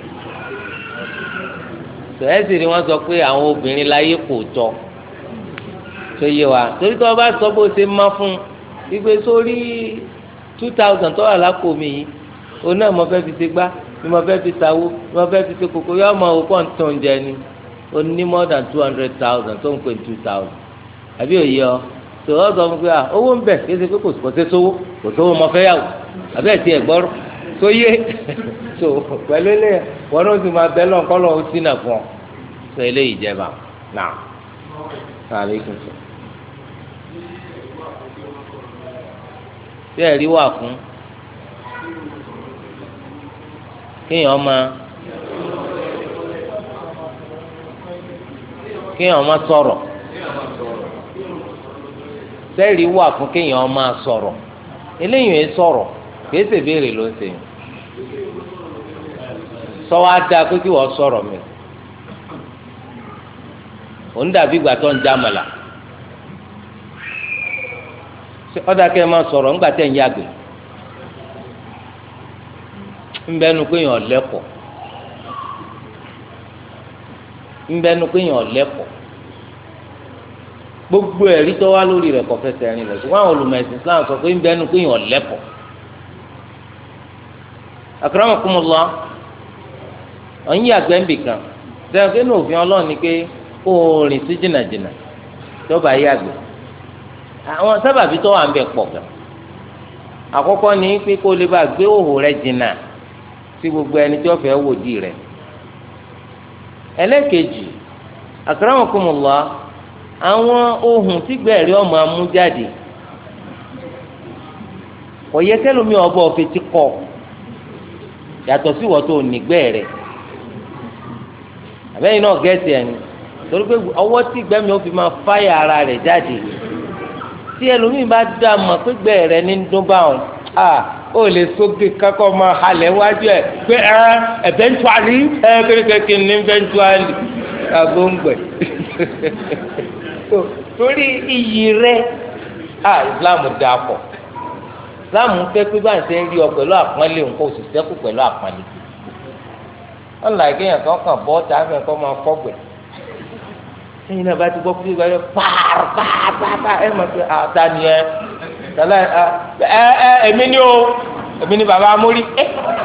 tòẹ́sì ni wọ́n sọ pé àwọn obìnrin láyé kò tọ́ tó yé wa torí tí wọ́n bá sọ bó ṣe má fún wípé sórí 2000 tó wà lápò mi yìí òun náà mo fẹ́ fi ṣe gbá ni mo fẹ́ fi ṣàwó ni mo fẹ́ fi ṣe kòkó yọ ọmọ òkú ọ̀ǹtàn jẹ ni ó ní more than 200,000 tó ń pè 2,000 àbí òye ọ tó ọ sọ fún pé owó ń bẹ kí ẹ ṣe pé kò ṣe sówó kò sówó mo fẹ́ yàwó àbí ẹ̀ tiẹ̀ gbọ́rọ̀ tó yé so pẹ̀lú ilé wọn náà sì máa bẹ́ lọ́n kọ́ lọ́n ó sí nà fún ọ so eléyìí jẹba náà aleykum sọ. tí ẹ̀rí wà fún kéèyàn máa sọ̀rọ̀ sẹ́ẹ̀rí wà fún kéèyàn máa sọ̀rọ̀ eléyìí ẹ̀ sọ̀rọ̀ kìí ṣe béèrè ló ń ṣe sọ wá dáa pé kí wọ́n sọ̀rọ̀ mi òun dàbí ìgbà tó ń já màlà ọ̀dà kẹ́ ẹ máa sọ̀rọ̀ ńgbà tẹ̀ ń yàgbé ńbẹ́nu pé èèyàn lẹ́kọ̀ọ́ gbogbo ẹ̀rí tó wá lórí rẹ̀ kò fẹsẹ̀ rìn lẹ̀ ṣùgbọ́n àwọn olùmọ̀ẹ̀sìn Islam sọ pé ńbẹ́nu pé èèyàn lẹ́kọ̀ọ́ akramakumullah ọ̀yin yàgbẹ́ ń bì kan sẹ́yìn pé ní òfin Ọlọ́run ni pé kó o rìn sí jìnnàjìnnà tó bá yàgbẹ́ àwọn sábàbí tó wà ń bẹ pọ̀ gan àkọ́kọ́ ni pé kó o lè bá gbé òhò rẹ jìnnà sí gbogbo ẹni tí wọ́n fẹ́ wò di rẹ̀ ẹlẹ́kejì akramakumullah àwọn ohun tí gbẹ̀rí ọmọ amú jáde kò yẹ kẹlòmí ọbọ fetí kọ yàtọ̀ sí wọ́n tó nígbẹ́ rẹ̀ àbẹ́yìn náà gẹ̀ẹ́sì ẹni torí pé ọwọ́ tí gbẹ́mi ó fi máa fáyà ara rẹ̀ jáde tí ẹlòmíì bá dá mọ̀ pé gbẹ́ rẹ̀ ní dún báwọn ó lè sóge kakọ́ máa halẹ̀ wájú ẹ̀ pé eventually kékeré ní eventually agbóngbẹ̀ torí iyì rẹ̀ Islam dáa pọ̀ Islam fẹ́ pé bá ń ṣe ń rí ọ pẹ̀lú àpọ́nlé nǹkan oṣù sẹ́kù pẹ̀lú àpọ́nlé wọn là kéèyàn kan kàn bọ́ tá a fẹ́ kọ́ máa fọ́gbẹ̀ ẹ̀yin náà bá ti gbọ́ pé ìgbàlẹ̀ pàápàá ẹ̀ mọ̀ pé àtà ni ẹ tẹ̀lé èmi ni o èmi ni bàbá amórí ẹ̀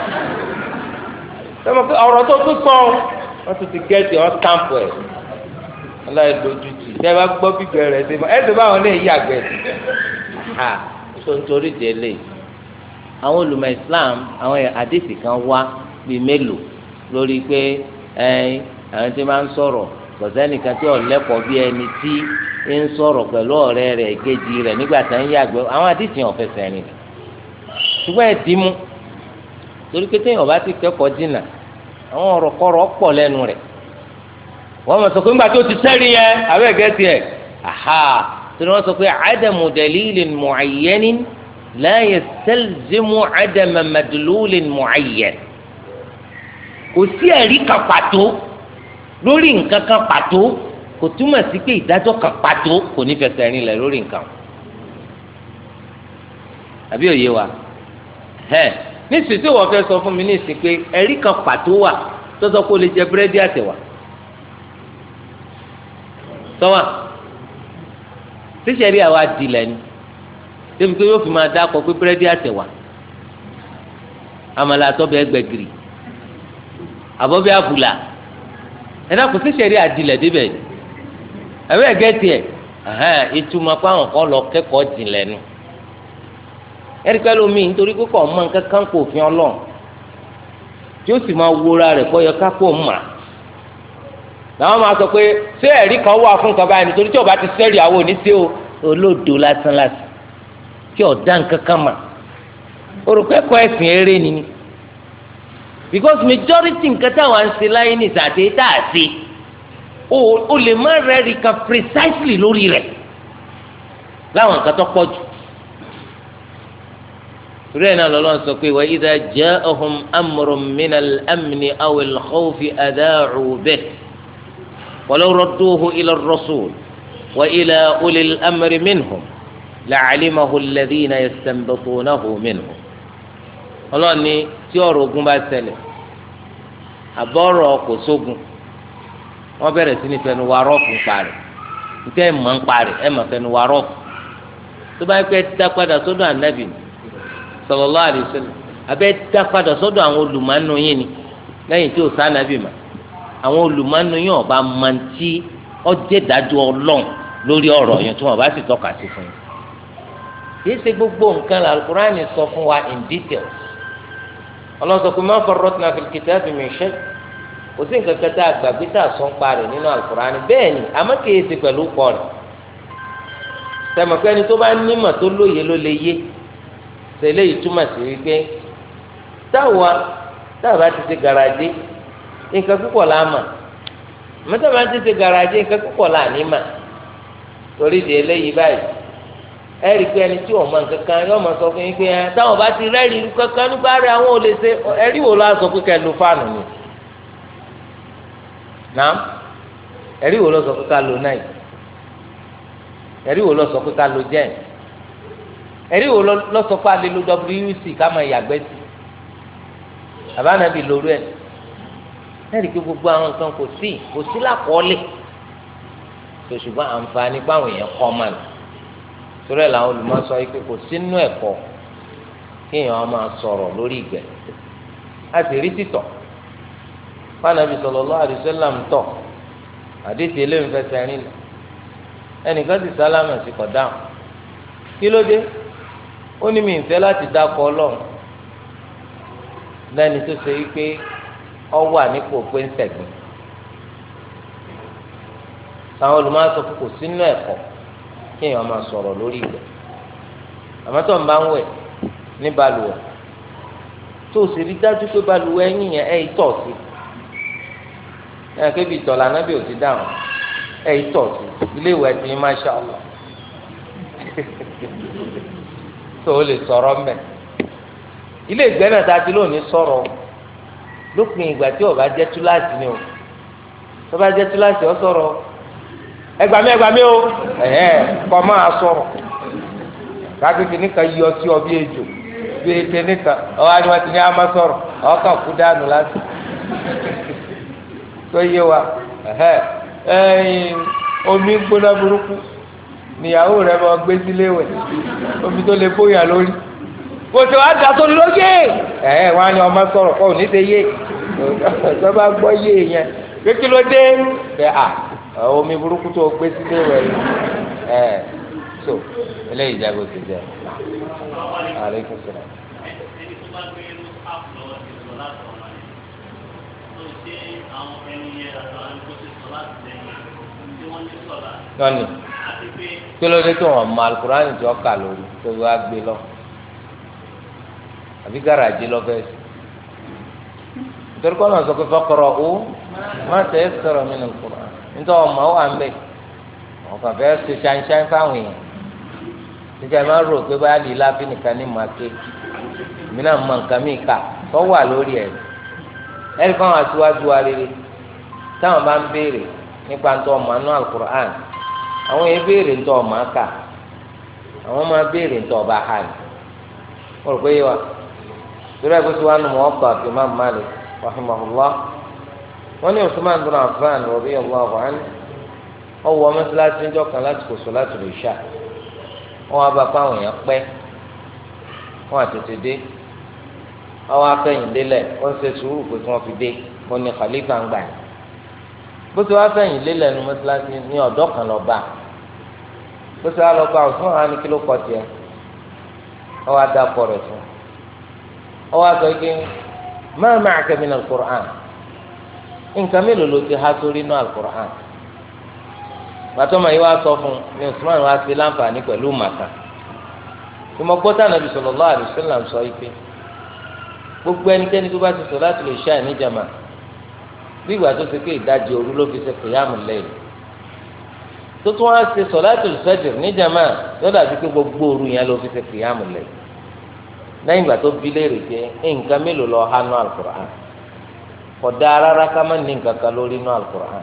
ẹ̀ mọ̀ pé ọ̀rọ̀ tó tún sọ wọ́n tún ti gẹ́ẹ̀tì ọ̀ stamp ẹ̀ ọlọ́ọ̀dọ́jú tì tẹ́ bá gbọ́ bíbẹ̀ rẹ̀ ṣe mọ́ ẹ̀ tó bá wọn lè yí àgbẹ̀ tó ń torí délé àwọn olùmọ̀ Islam àwọn àdìsí kan wá bíi mélòó lórí pé àwọn tí máa ń sọ̀rọ̀ kọ̀sẹ́nìkan tí ọ̀lẹ́kọ̀ọ́ bí ẹni tí ń sọ̀rọ̀ pẹ̀lú ọ̀rẹ́ rẹ̀ kejì rẹ̀ nígbà tá ń yàgbẹ́ àwọn àdìsí yẹn ọ̀fẹ́ sẹ́rin ṣùgbọ́n ẹ̀dínmú torí pé téèyàn bá ti kẹ́kọ̀ọ́ dínà àwọn ọ̀rọ̀ kọ́rọ̀ pọ̀ lẹ́nu rẹ̀ wọ́n mọ̀ sọ pé nígbà tó ti sẹ́rin yẹn abẹ́ gẹ́tì ẹ̀ torí wọ́n sọ pé adamu dalilin mu'ayyanin la yastalzimu adama madlulin mu'ayyan kò sí ẹ̀rí kan pàtó lórí nǹkan kan pàtó kò túmọ̀ sí pé ìdájọ́ kan pàtó kò ní fẹsẹ̀ rinlẹ̀ lórí nǹkan àbí òye wa nísìsiyìí tí wọ́n fẹ́ sọ fún mi nísìsiyìí pé ẹ̀rí kan pàtó wà tó sọ pé o lè jẹ búrẹ́dì àtẹ̀wà sọ́wọ́ tíṣẹ̀rí àwa dilẹ̀ ni débi pé yóò fi máa dákọ̀ pé búrẹ́dì àtẹ̀wà àmàlà àtọ́bẹ̀ ẹgbẹ̀gìrì àbọ̀bẹ̀ àbùlà ẹ̀dá kò tíṣẹ̀rí àdilẹ̀ débẹ̀ ẹ̀wẹ́ gẹ́tì ẹ̀ ìtumọ̀ pé àwọn kan lọ kẹ́kọ̀ọ́ jìnlẹ̀ nu ẹ̀ríkẹ́ lómi nítorí pé kò mọ nǹkan kan kò fi ọlọ́run tí ó sì máa wúra rẹ̀ kọ́ yẹ ká kó mà làwọn máa sọ pé ṣé ẹ̀rí kan wà fún nǹkan báyìí nítorí tí ọba ti sẹ́rí àwọn oníṣẹ́ olódo lásán lásán kí ọ̀dá nǹkan kan mà orúkẹ́kọ̀ọ́ ẹ̀sìn eré ni because majority nǹkan táwọn ń ṣe láyé ní ìsàdé tá a ṣe o lè má rẹ́ẹ̀rí kan precisely lórí rẹ̀ láwọn nǹkan tó pọ̀ jù torí ẹ̀ náà lọ́lọ́run sọ pé wa idha ja'ahum amrun minal amni awil khawfi adha'u bihi ولو ردوه إلى الرسول وإلى أولي الأمر منهم لعلمه الذين يستنبطونه منهم Ọlọ́run ní tí ọ̀rọ̀ ogun bá ṣẹlẹ̀ àbọ̀rọ̀ kò sógun wọ́n bẹ̀rẹ̀ sí ní fẹnu wa rọ́ọ̀fù ń parí nítorí ẹ̀ mọ̀ ń parí ẹ̀ mọ̀ fẹnu wa rọ́ọ̀fù tó bá pẹ́ dá padà sọ́dọ̀ ànábì sallallahu alaihi wasallam abẹ́ dá padà sọ́dọ̀ àwọn olùmọ̀ọ́nù yín ni lẹ́yìn tí ò sá ànábì mà àwọn olùmọ̀ọ́nù yín ọba máa ń tí ọjẹ́ dájú ọlọ́run lórí ọ̀rọ̀ yẹn tí wọ́n bá sì tọ́ka sí fún yín kìí ṣe gbogbo nǹkan la Al-Qur'ani sọ fún wa in details ọlọ́run sọ pé ma farratna fil kitabi min shay kò sí nǹkan kan tá a gbàgbé tá a sọ ń parẹ́ nínú Al-Qur'ani bẹ́ẹ̀ ni àmọ́ kìí ṣe pẹ̀lú pọ̀ rẹ̀ tẹ̀mọ̀kẹ́ni tó bá nímọ̀ tó lóye ló lè yé tẹ̀lé ìtumọ̀ sí wípé táwa bá ti ṣe garaje nǹkan púpọ̀ la mà mọ́tò máa ti ṣe garaje nǹkan púpọ̀ la ní mà torí di eléyìí báyìí ẹ̀rí pé ẹni tí wọ́n mọ nǹkan kan yóò máa sọ fún yín pé táwọn bá ti rẹ́ẹ̀rí kankan nípa rẹ̀ àwọn ò lè ṣe ẹ̀rí wo la sọ pé kẹ́ lo fáànù ni náà ẹ̀rí wo lọ sọ pé ká lo náà ẹ̀rí wo lọ sọ pé ká lo jẹ́ẹ̀ ẹ̀rí wo lọ sọ pé a lè lo WC ká máa yàgbẹ́ sí àbánabi lóru ẹ̀ ẹ̀rí pé gbogbo àwọn nǹkan kò sí lákọọ́lẹ̀ tó ṣùgbọ́n àǹfààní báwọn èèyàn kọ́ mà ní torí ẹ̀ làwọn olùmọ̀ sọ pé kò sínú ẹ̀kọ́ kéèyàn máa sọ̀rọ̀ lórí ìgbẹ́ a sì rí títọ̀ fanabi sallallahu alaihi wasallam tọ̀ àdéhìí eléyìí fẹsẹ̀ rìn lẹ̀ ẹnìkan sì sálámà sí kọ̀ dáhùn kí ló dé ó ní mi ń fẹ́ láti dákọ̀ ọlọ́run lẹ́ni tó ṣe wípé ọ wà nípò pé ń sẹ̀gbìn àwọn olùmọ̀ sọ pé kò sínú ẹ̀kọ́ kéèyàn máa sọ̀rọ̀ lórí ìgbẹ́ àmọ́ tó ń bá ń wẹ̀ ní balùwẹ̀ tó o sì rí dájú pé balùwẹ̀ ẹ̀yìn yẹn ẹ̀ tọ̀ sí ẹ̀ kébi ìtọ̀lá náà bí o ti dáhùn ẹ̀ tọ̀ sí ilé ìwẹ̀ ti ní masha Allah tó o lè sọ̀rọ̀ mbẹ̀ ilé ìgbẹ́ náà tá a ti lónìí sọ̀rọ̀ lópin ìgbà tí ó bá jẹ́ túláàsì ni o tó bá jẹ́ túláàsì ọ sọ̀rọ̀ ẹgbàmí o kọ́ máa sọ̀rọ̀ kákékeré nìkan yí ọtí ọ bí ejò bí ete nìkan ọwọ́ àti wọn ti ní àmà sọ̀rọ̀ ọkàn kú dànù láti tó yé wa omi gbóná burúkú níyàwó rẹ bá gbé sílé wẹ̀ omi tó lè bóyá lórí kò tí wàá dà sórí lóye wọn á ní ọmọ sọ̀rọ̀ kọ́ òní ṣe yé tó bá gbọ́ yé yẹn kékeré ló dé bẹ́ẹ̀ omi burúkú tó gbé sílé wẹ̀ so eléyìí jẹ́ bó ti jẹ́ aleykum salaam. lọ́nì kí ló dé tó wọn mọ alukurani tí wọ́n kà lórí tó wá gbé lọ àbí gàràjì lọ bẹ́ẹ̀ sí nítorí kọ́ náà sọ pé fọkọrọ ó má tẹ̀ ẹ́ sọ̀rọ̀ mi nù kúrò nítorí ọmọ wa ń bẹ̀ ọkàn fẹ́ ṣe ṣáínṣáín fáwọn èèyàn níjà máa ń rò pé báyà lè láfi nìkan ní màkè mí náà mọ nǹkan mí kà tó wà lórí ẹ̀ ẹ̀rí fáwọn aṣíwájú wa rere táwọn bá ń béèrè nípa ntọ́ ọmọ anú alukur'an àwọn yẹn béèrè ntọ́ ọmọ aka àwọn máa béèrè ntọ́ ọba hàn wọ́n rò pé yé wa torí ẹgbẹ́ tí wọ́n á nù mọ́ ọkọ̀ àti Imam Malik rahimahullah wọ́n ní Usman bin Affan radiyallahu anhu ọwọ́ mẹ́sàlásí ń jọ́kan láti kò sọ láti lè ṣá wọ́n wá bá fáwọn èèyàn pẹ́ wọ́n àtètè dé ọwọ́ afẹ́yìn délẹ̀ wọ́n ṣe sùúrù pé kí wọ́n fi dé wọ́n ní khalifa ń gbà yín bó ti wá fẹ́yìn lélẹ̀ nu mẹ́sàlásí ní ọ̀dọ́ kan lọ bá bó ti wá lọ bá òfin àwọn ní kí ló kọ tiẹ̀ ọwọ́ adakọ̀ rẹ̀ fún ọwọ́ àgbẹ̀ ike ma ma'aka min al-Qur'an nǹkan mélòó ló ti há sórí inú al-Qur'an gbàtọ́ ma yí wá sọ fún ní Usman wá sí láǹfààní pẹ̀lú màkà ìmọ̀gbọ́tà Nàbì sallallahu alaihi wasallam sọ ike gbogbo ẹnikẹ́ni tó bá ti sọ láti lè ṣe àìníjàmà bí ìgbà tó ṣe pé ìdajì òru ló fi ṣe qiyamul layl tó tún wá ṣe salatul fajr níjàmà yóò dàbí pé gbogbo òru yẹn ló fi ṣe qiyamul layl lẹ́yìn ìgbà tó bi léèrè pé nǹkan mélòó lọ hánú al-Qur'an kódà rárá ká má ní nǹkan kan lórí inú al-Qur'an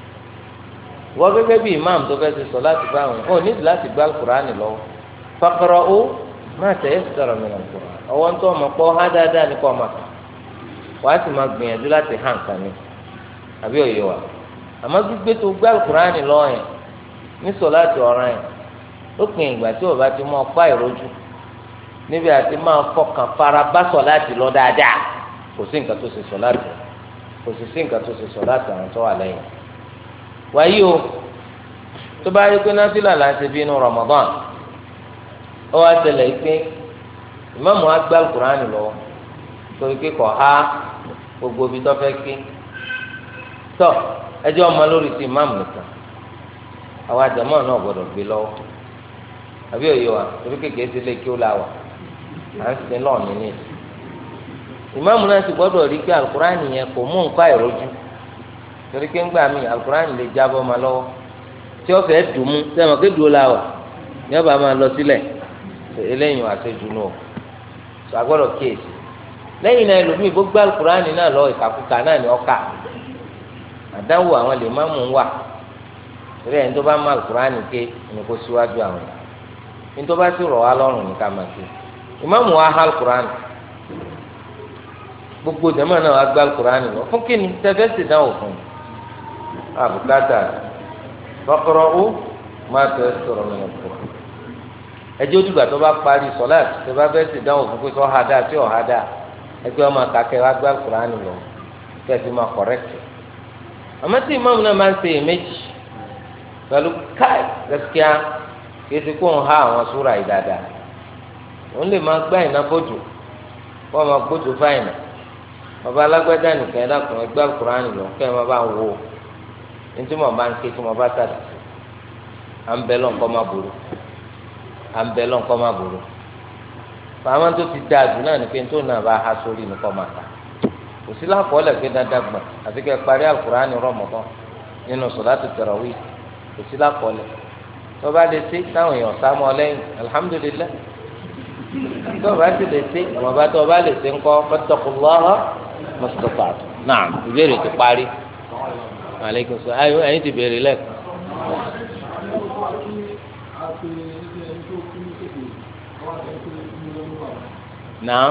wọ́n gẹ́gẹ́ bí imam tó fẹ́ ṣe sọ̀láàtì fáwọn ò ní láti gbá al-Qur'an lọ́wọ́ faqra'u ma tayassara min al-Qur'an ọwọ́ ń tọ́ ọmọ pọ́ há dáadáa ní kọ́ ọmọ kan wàá sì máa gbìyànjú láti hàn kan ní àbí òye wa àmọ́ gbígbé tó gbá al-Qur'an lọ́wọ́ yẹn ní sọ̀láàtì ọ̀ràn yẹn ó pin ìgbà tí ò bá ti mọ ọpá ìrojú níbi àti máa fọkàn fara bá sọ̀láàtì lọ dáadáa kò sí nǹkan tó ṣe sọ̀láàtì kò sì sí nǹkan tó ṣe sọ̀láàtì àwọn tó wà lẹ́yìn wáyé o tó bá yẹ pé náfìlà là ń ṣe bí inú Ramadan ó wá tẹlẹ pé ìmáàmù á gbé alukur'ani lọ torí pé kò há gbogbo ibi tó fẹ́ ké tọ ẹjọ́ ọmọ lórí ti ìmáàmù nìkan àwọn àjàmọ́ náà gbọ́dọ̀ gbé lọ́wọ́ àbí òye wa torí kékeré sí lè kí ó la wà à ń sin lọ́ọ̀ nínú ìsìn ìmáàmù náà sì gbọ́dọ̀ rí pé alukur'ani yẹn kò mú nǹkan àìrójú torí pé ńgbà míì alukur'ani lè jábọ́ ma lọ́wọ́ tí ó fẹ́ dùn mú sẹ́wọ̀n ké dùn ó la wà ní ọba máa lọ sílẹ̀ eléyìí wà sí dùnú o sọ agbọ́dọ̀ kíyèsí lẹ́yìn náà ẹlòmíì gbogbo alukur'ani náà lọ ìkàkùkà náà ní ọkà àdánwò àwọn lè má mú wà torí ẹni tó bá má alukur'ani ké ní kó síwájú àwọn ní tó bá sì rọ̀ wá lọ́rùn ní ká máa ké ìmáàmù wa há alukur'ani gbogbo jama náà wá gbá alukur'ani lọ fún kíni tẹfẹ sì dáhùn fún abukata faqra'u ma tayassara min al-Qur'an ẹjẹ ojúgbà tó bá parí sọláàtì tó bá fẹ́ sì dáhùn fún pé sọ ha dáa tí ò ha dáa ẹgbẹ́ ọmọ akakẹ́ wá gbá alukur'ani lọ kẹ́ẹ̀fì máa kọ̀rẹ́kì àmọ́ tí ìmáàmù náà máa ń ṣe èméjì pẹ̀lú káì gaskiya kìí ti kó ń ha àwọn súra yìí dáadáa òun lè máa gbá ìná bójú wọ́n máa gbójú fáìnà bàbá alágbádá nìkan ẹ̀dá kan ẹgbẹ́ alukur'an lọ kẹ́ ẹ má bá ń wo ní tí mo bá ń ké tí mo bá tàdà à ń bẹ lọ́nkọ́ má burú à ń bẹ lọ́nkọ́ má burú fàámà tó ti dáa jù náà ní pé tó náà bá há sórí nìkan máa ta kò sí lákọọ́lẹ̀ pé dáadáa gbọ̀n àti kẹ́ parí Al-Qur'ani Ramadan nínú sọ̀láàtù tarawih kò sí lákọọ́lẹ̀ tó bá lè ṣe táwọn èèyàn sá mọ́ lẹ́yìn alhamdulillah tó bá ti lè ṣe ìwọ̀nba tó bá lè ṣe ńkọ́ fattaqullaha mastata'tum. náà ìbéèrè ti parí. aleykum salaam ẹ̀yin ti béèrè lẹ́ẹ̀kan. náà.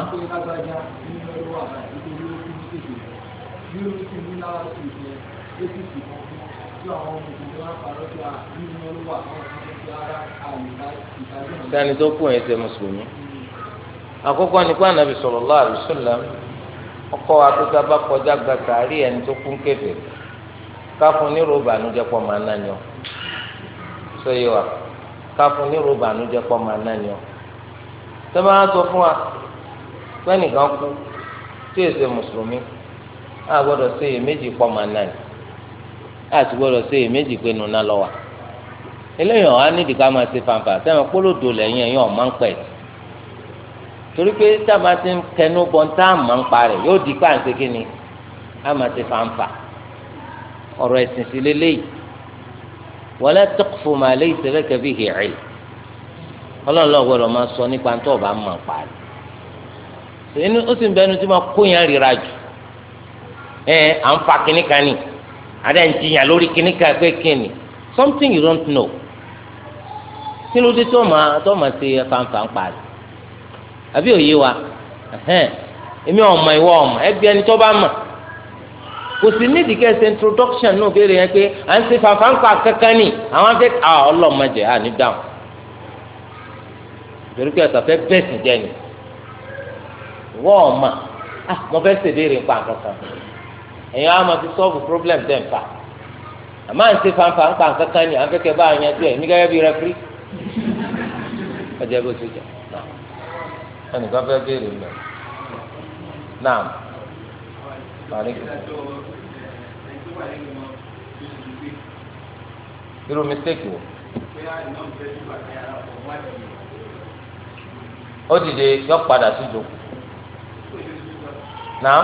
sani tó kù ẹ̀ ṣe mùsùlùmí. àkọ́kọ́ ni pé Ànábì sallallahu alaihi wasallam ọkọ akókò bá kọjá gba sàárì ẹni tó kún kèfèrí káfún ní ròbà ànújẹ pọ̀ máa ná ni ọ sọ yìí wa káfún ní ròbà ànújẹ pọ̀ máa ná ni ọ. tó bá sọ fún wa pé nìkan kú tí èsè mùsùlùmí a gbọ́dọ̀ ṣe iyèméjì pọ̀ máa ná ni a ti gbọ́dọ̀ ṣe iyèméjì pé nùnà lọ wa eléyìí ọ̀ á nídìí ká máa ṣe fanfà sẹ́wọ̀n kólódò lẹ́yìn ẹ̀yìn ọ̀ máa ń pẹ̀ torí pé tábà ti ń kẹnu bọ́ tá a máa ń parẹ́ yóò di pàǹsẹ̀ kí ni a máa ti fanfà ọ̀rọ̀ ẹ̀sìn sí lélẹ́yìí wala taqfu ma laysa laka bihi ilm ọlọ́run lọ́ọ́ gbọ́dọ̀ máa sọ nípa tó ọba máa ń parẹ́ inú ó sì ń bẹnu tí máa kó yẹn ríra jù à ń fa kínní kan ní adé ń jiyàn lórí kínní kan pé kínní something you don't know kí ló dé tó máa ṣe fanfà ń parẹ́ àbí òye wa èmi ọmọ ìwọ ọmọ ẹbí ẹni tó bá mọ̀ kò sí nídìí kẹsẹ introduction náà béèrè yẹn pé à ń ṣe fanfanfa kankan ní àwọn afẹ ọlọmọdé à ní dáhùn torí pé ẹsọ fẹ bẹẹsì jẹ ni ìwọ ọmọ mo fẹ́ ṣèbéèrè nípa kankan ẹ̀yin àwọn ti solve problem tẹ̀ ń fà àmọ́ à ń ṣe fanfanfa kankan ní àwọn kẹkẹ bá a yẹn tó ẹ̀ ní gẹ́gẹ́ bí rẹfúrí ọjọ́ bó ti jẹ ẹnìkan fẹ́ béèrè mọ́ náà parí irú mistake wo ó dìde yọ padà sí ìjókòó náà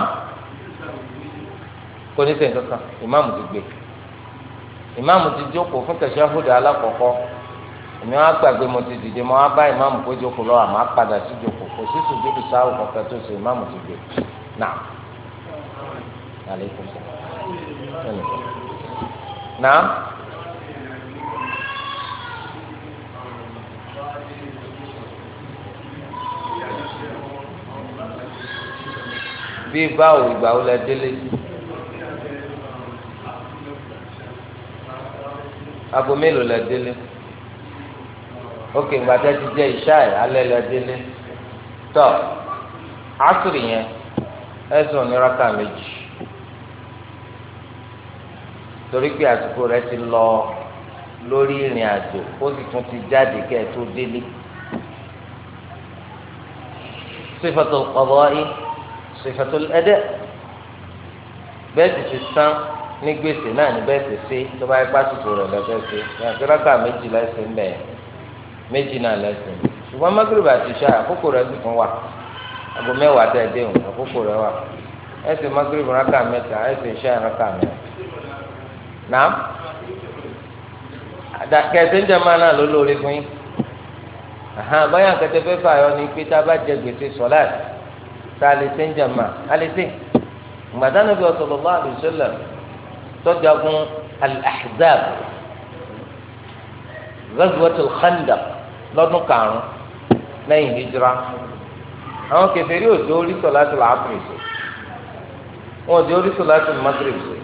kò ní sẹ́yìn kankan ìmáàmù ti gbé ìmáàmù ti jókòó fún tẹ̀síọ́fúdù alákọ̀ọ́kọ́ èmi wọn gbàgbé mo ti dìde mo wá bá ìmáàmù kó jókòó lọ àmọ́ padà sí jókòó kò sí sùjúdù sáwù kankan tó ṣe ìmáàmù ti gbé náà aleykum salaam náà bí báwo ìgbà wo lẹ délé aago mélòó lẹ délé ókè gbàtẹ́ ti jẹ́ ìṣáì alẹ́ lẹ délé tọ́ àsùrì yẹn ẹ̀sùn oníraka méjì torí pé àsìkò rẹ ti lọ lórí ìrìn àjò ó sì tún ti jáde kẹ́ ẹ tó délé sifatul qada'i sifatul ada bẹ́ẹ̀ sì ti san ní gbèsè náà ní bẹ́ẹ̀ sì ṣe tó bá yẹ pásítọ̀ rẹ̀ lọ́fẹ́ ṣe ní àtúrákà méjì lẹ́sẹ̀ ń bẹ̀ méjì náà lẹ́sẹ̀ ṣùgbọ́n magreba àti ṣá àkókò rẹ̀ sì fún wa aago mẹ́wàá tẹ̀ dé òun àkókò rẹ̀ wà ẹsẹ̀ magreba rákà mẹ́ta ẹsẹ̀ ṣá rákà mẹ́ta nàám kẹsẹ̀ ń jẹ́ máa náà ló lórí fún yín báyà kẹtẹ fẹ́ fà yọ ni pé tá a bá jẹ gbèsè sọ̀láàtì tá a lè ṣe ń jẹ máa a lè ṣe gbàdánù bí sallallahu alaihi wasallam tọ́jagun al-ahzab ghazwatul khandaq lọ́dún karùn-ún lẹ́yìn hijira àwọn kèfèrí òjò orí sọ̀láàtì làásùrì sí wọn òjò orí sọ̀láàtì magrib sí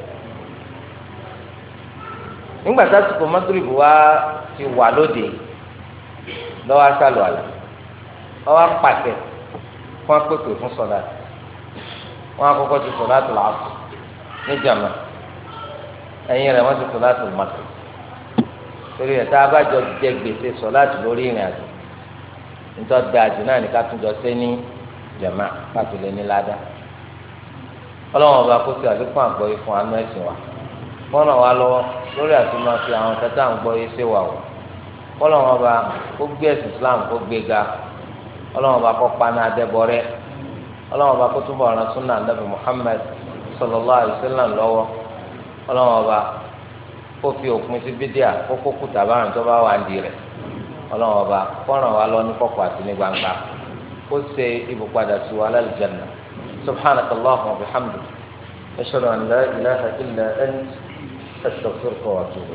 nígbà tásìkò magrib wa ti wà lóde lọ́wọ́ aṣálù àlà ọwọ́ apàtẹ fún apẹ̀pẹ̀ fún sọ̀láàtì wọn àkọ́kọ́ ti sọ̀láàtì làásù ní jàmá ẹ̀yìn rẹ̀ wọ́n ti sọ̀láàtì magrib torí ẹ̀ tá a bá jọ jẹ gbèsè sọ̀láàtì lórí ìrìn àjò nítorí dáadé náà ní ká tún jọ sé ní jàmá káàtó lé ní ládàá ọlọ́wọ́n ọba kó sí àlékún àgbọ́yé fún anú ẹ̀sìn wa wọ́n ràn wá lọ́wọ́ lórí àti máa fi àwọn kẹta ń gbọ́ yé sí wa o wọ́n ràn wọ́n ọba kó gbé ẹ̀sìn Islam kó gbé ga ọlọ́wọ́n bá kọ́ paná adẹ́bọ̀rẹ́ ọlọ́wọ́n bá kó túbọ̀ ọ̀ràn súnà nàbì Muhammad sallallahu alaihi wasallam lọ́wọ́ ọlọ́wọ́n bá kó fi òpin sí bídíà kó kó kùtà báwọn tó bá wà ń di rẹ̀ ọlọ́wọ́n bá kọ́ràn wa lọ ní kọ̀kọ̀ àti ní gbangba kó ṣe ibùpadà sí wa lal janna subhanaka Allahumma wa bihamdika ashhadu an la ilaha illa anta astaghfiruka wa atubu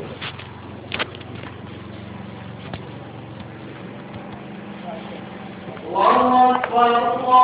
ilayk.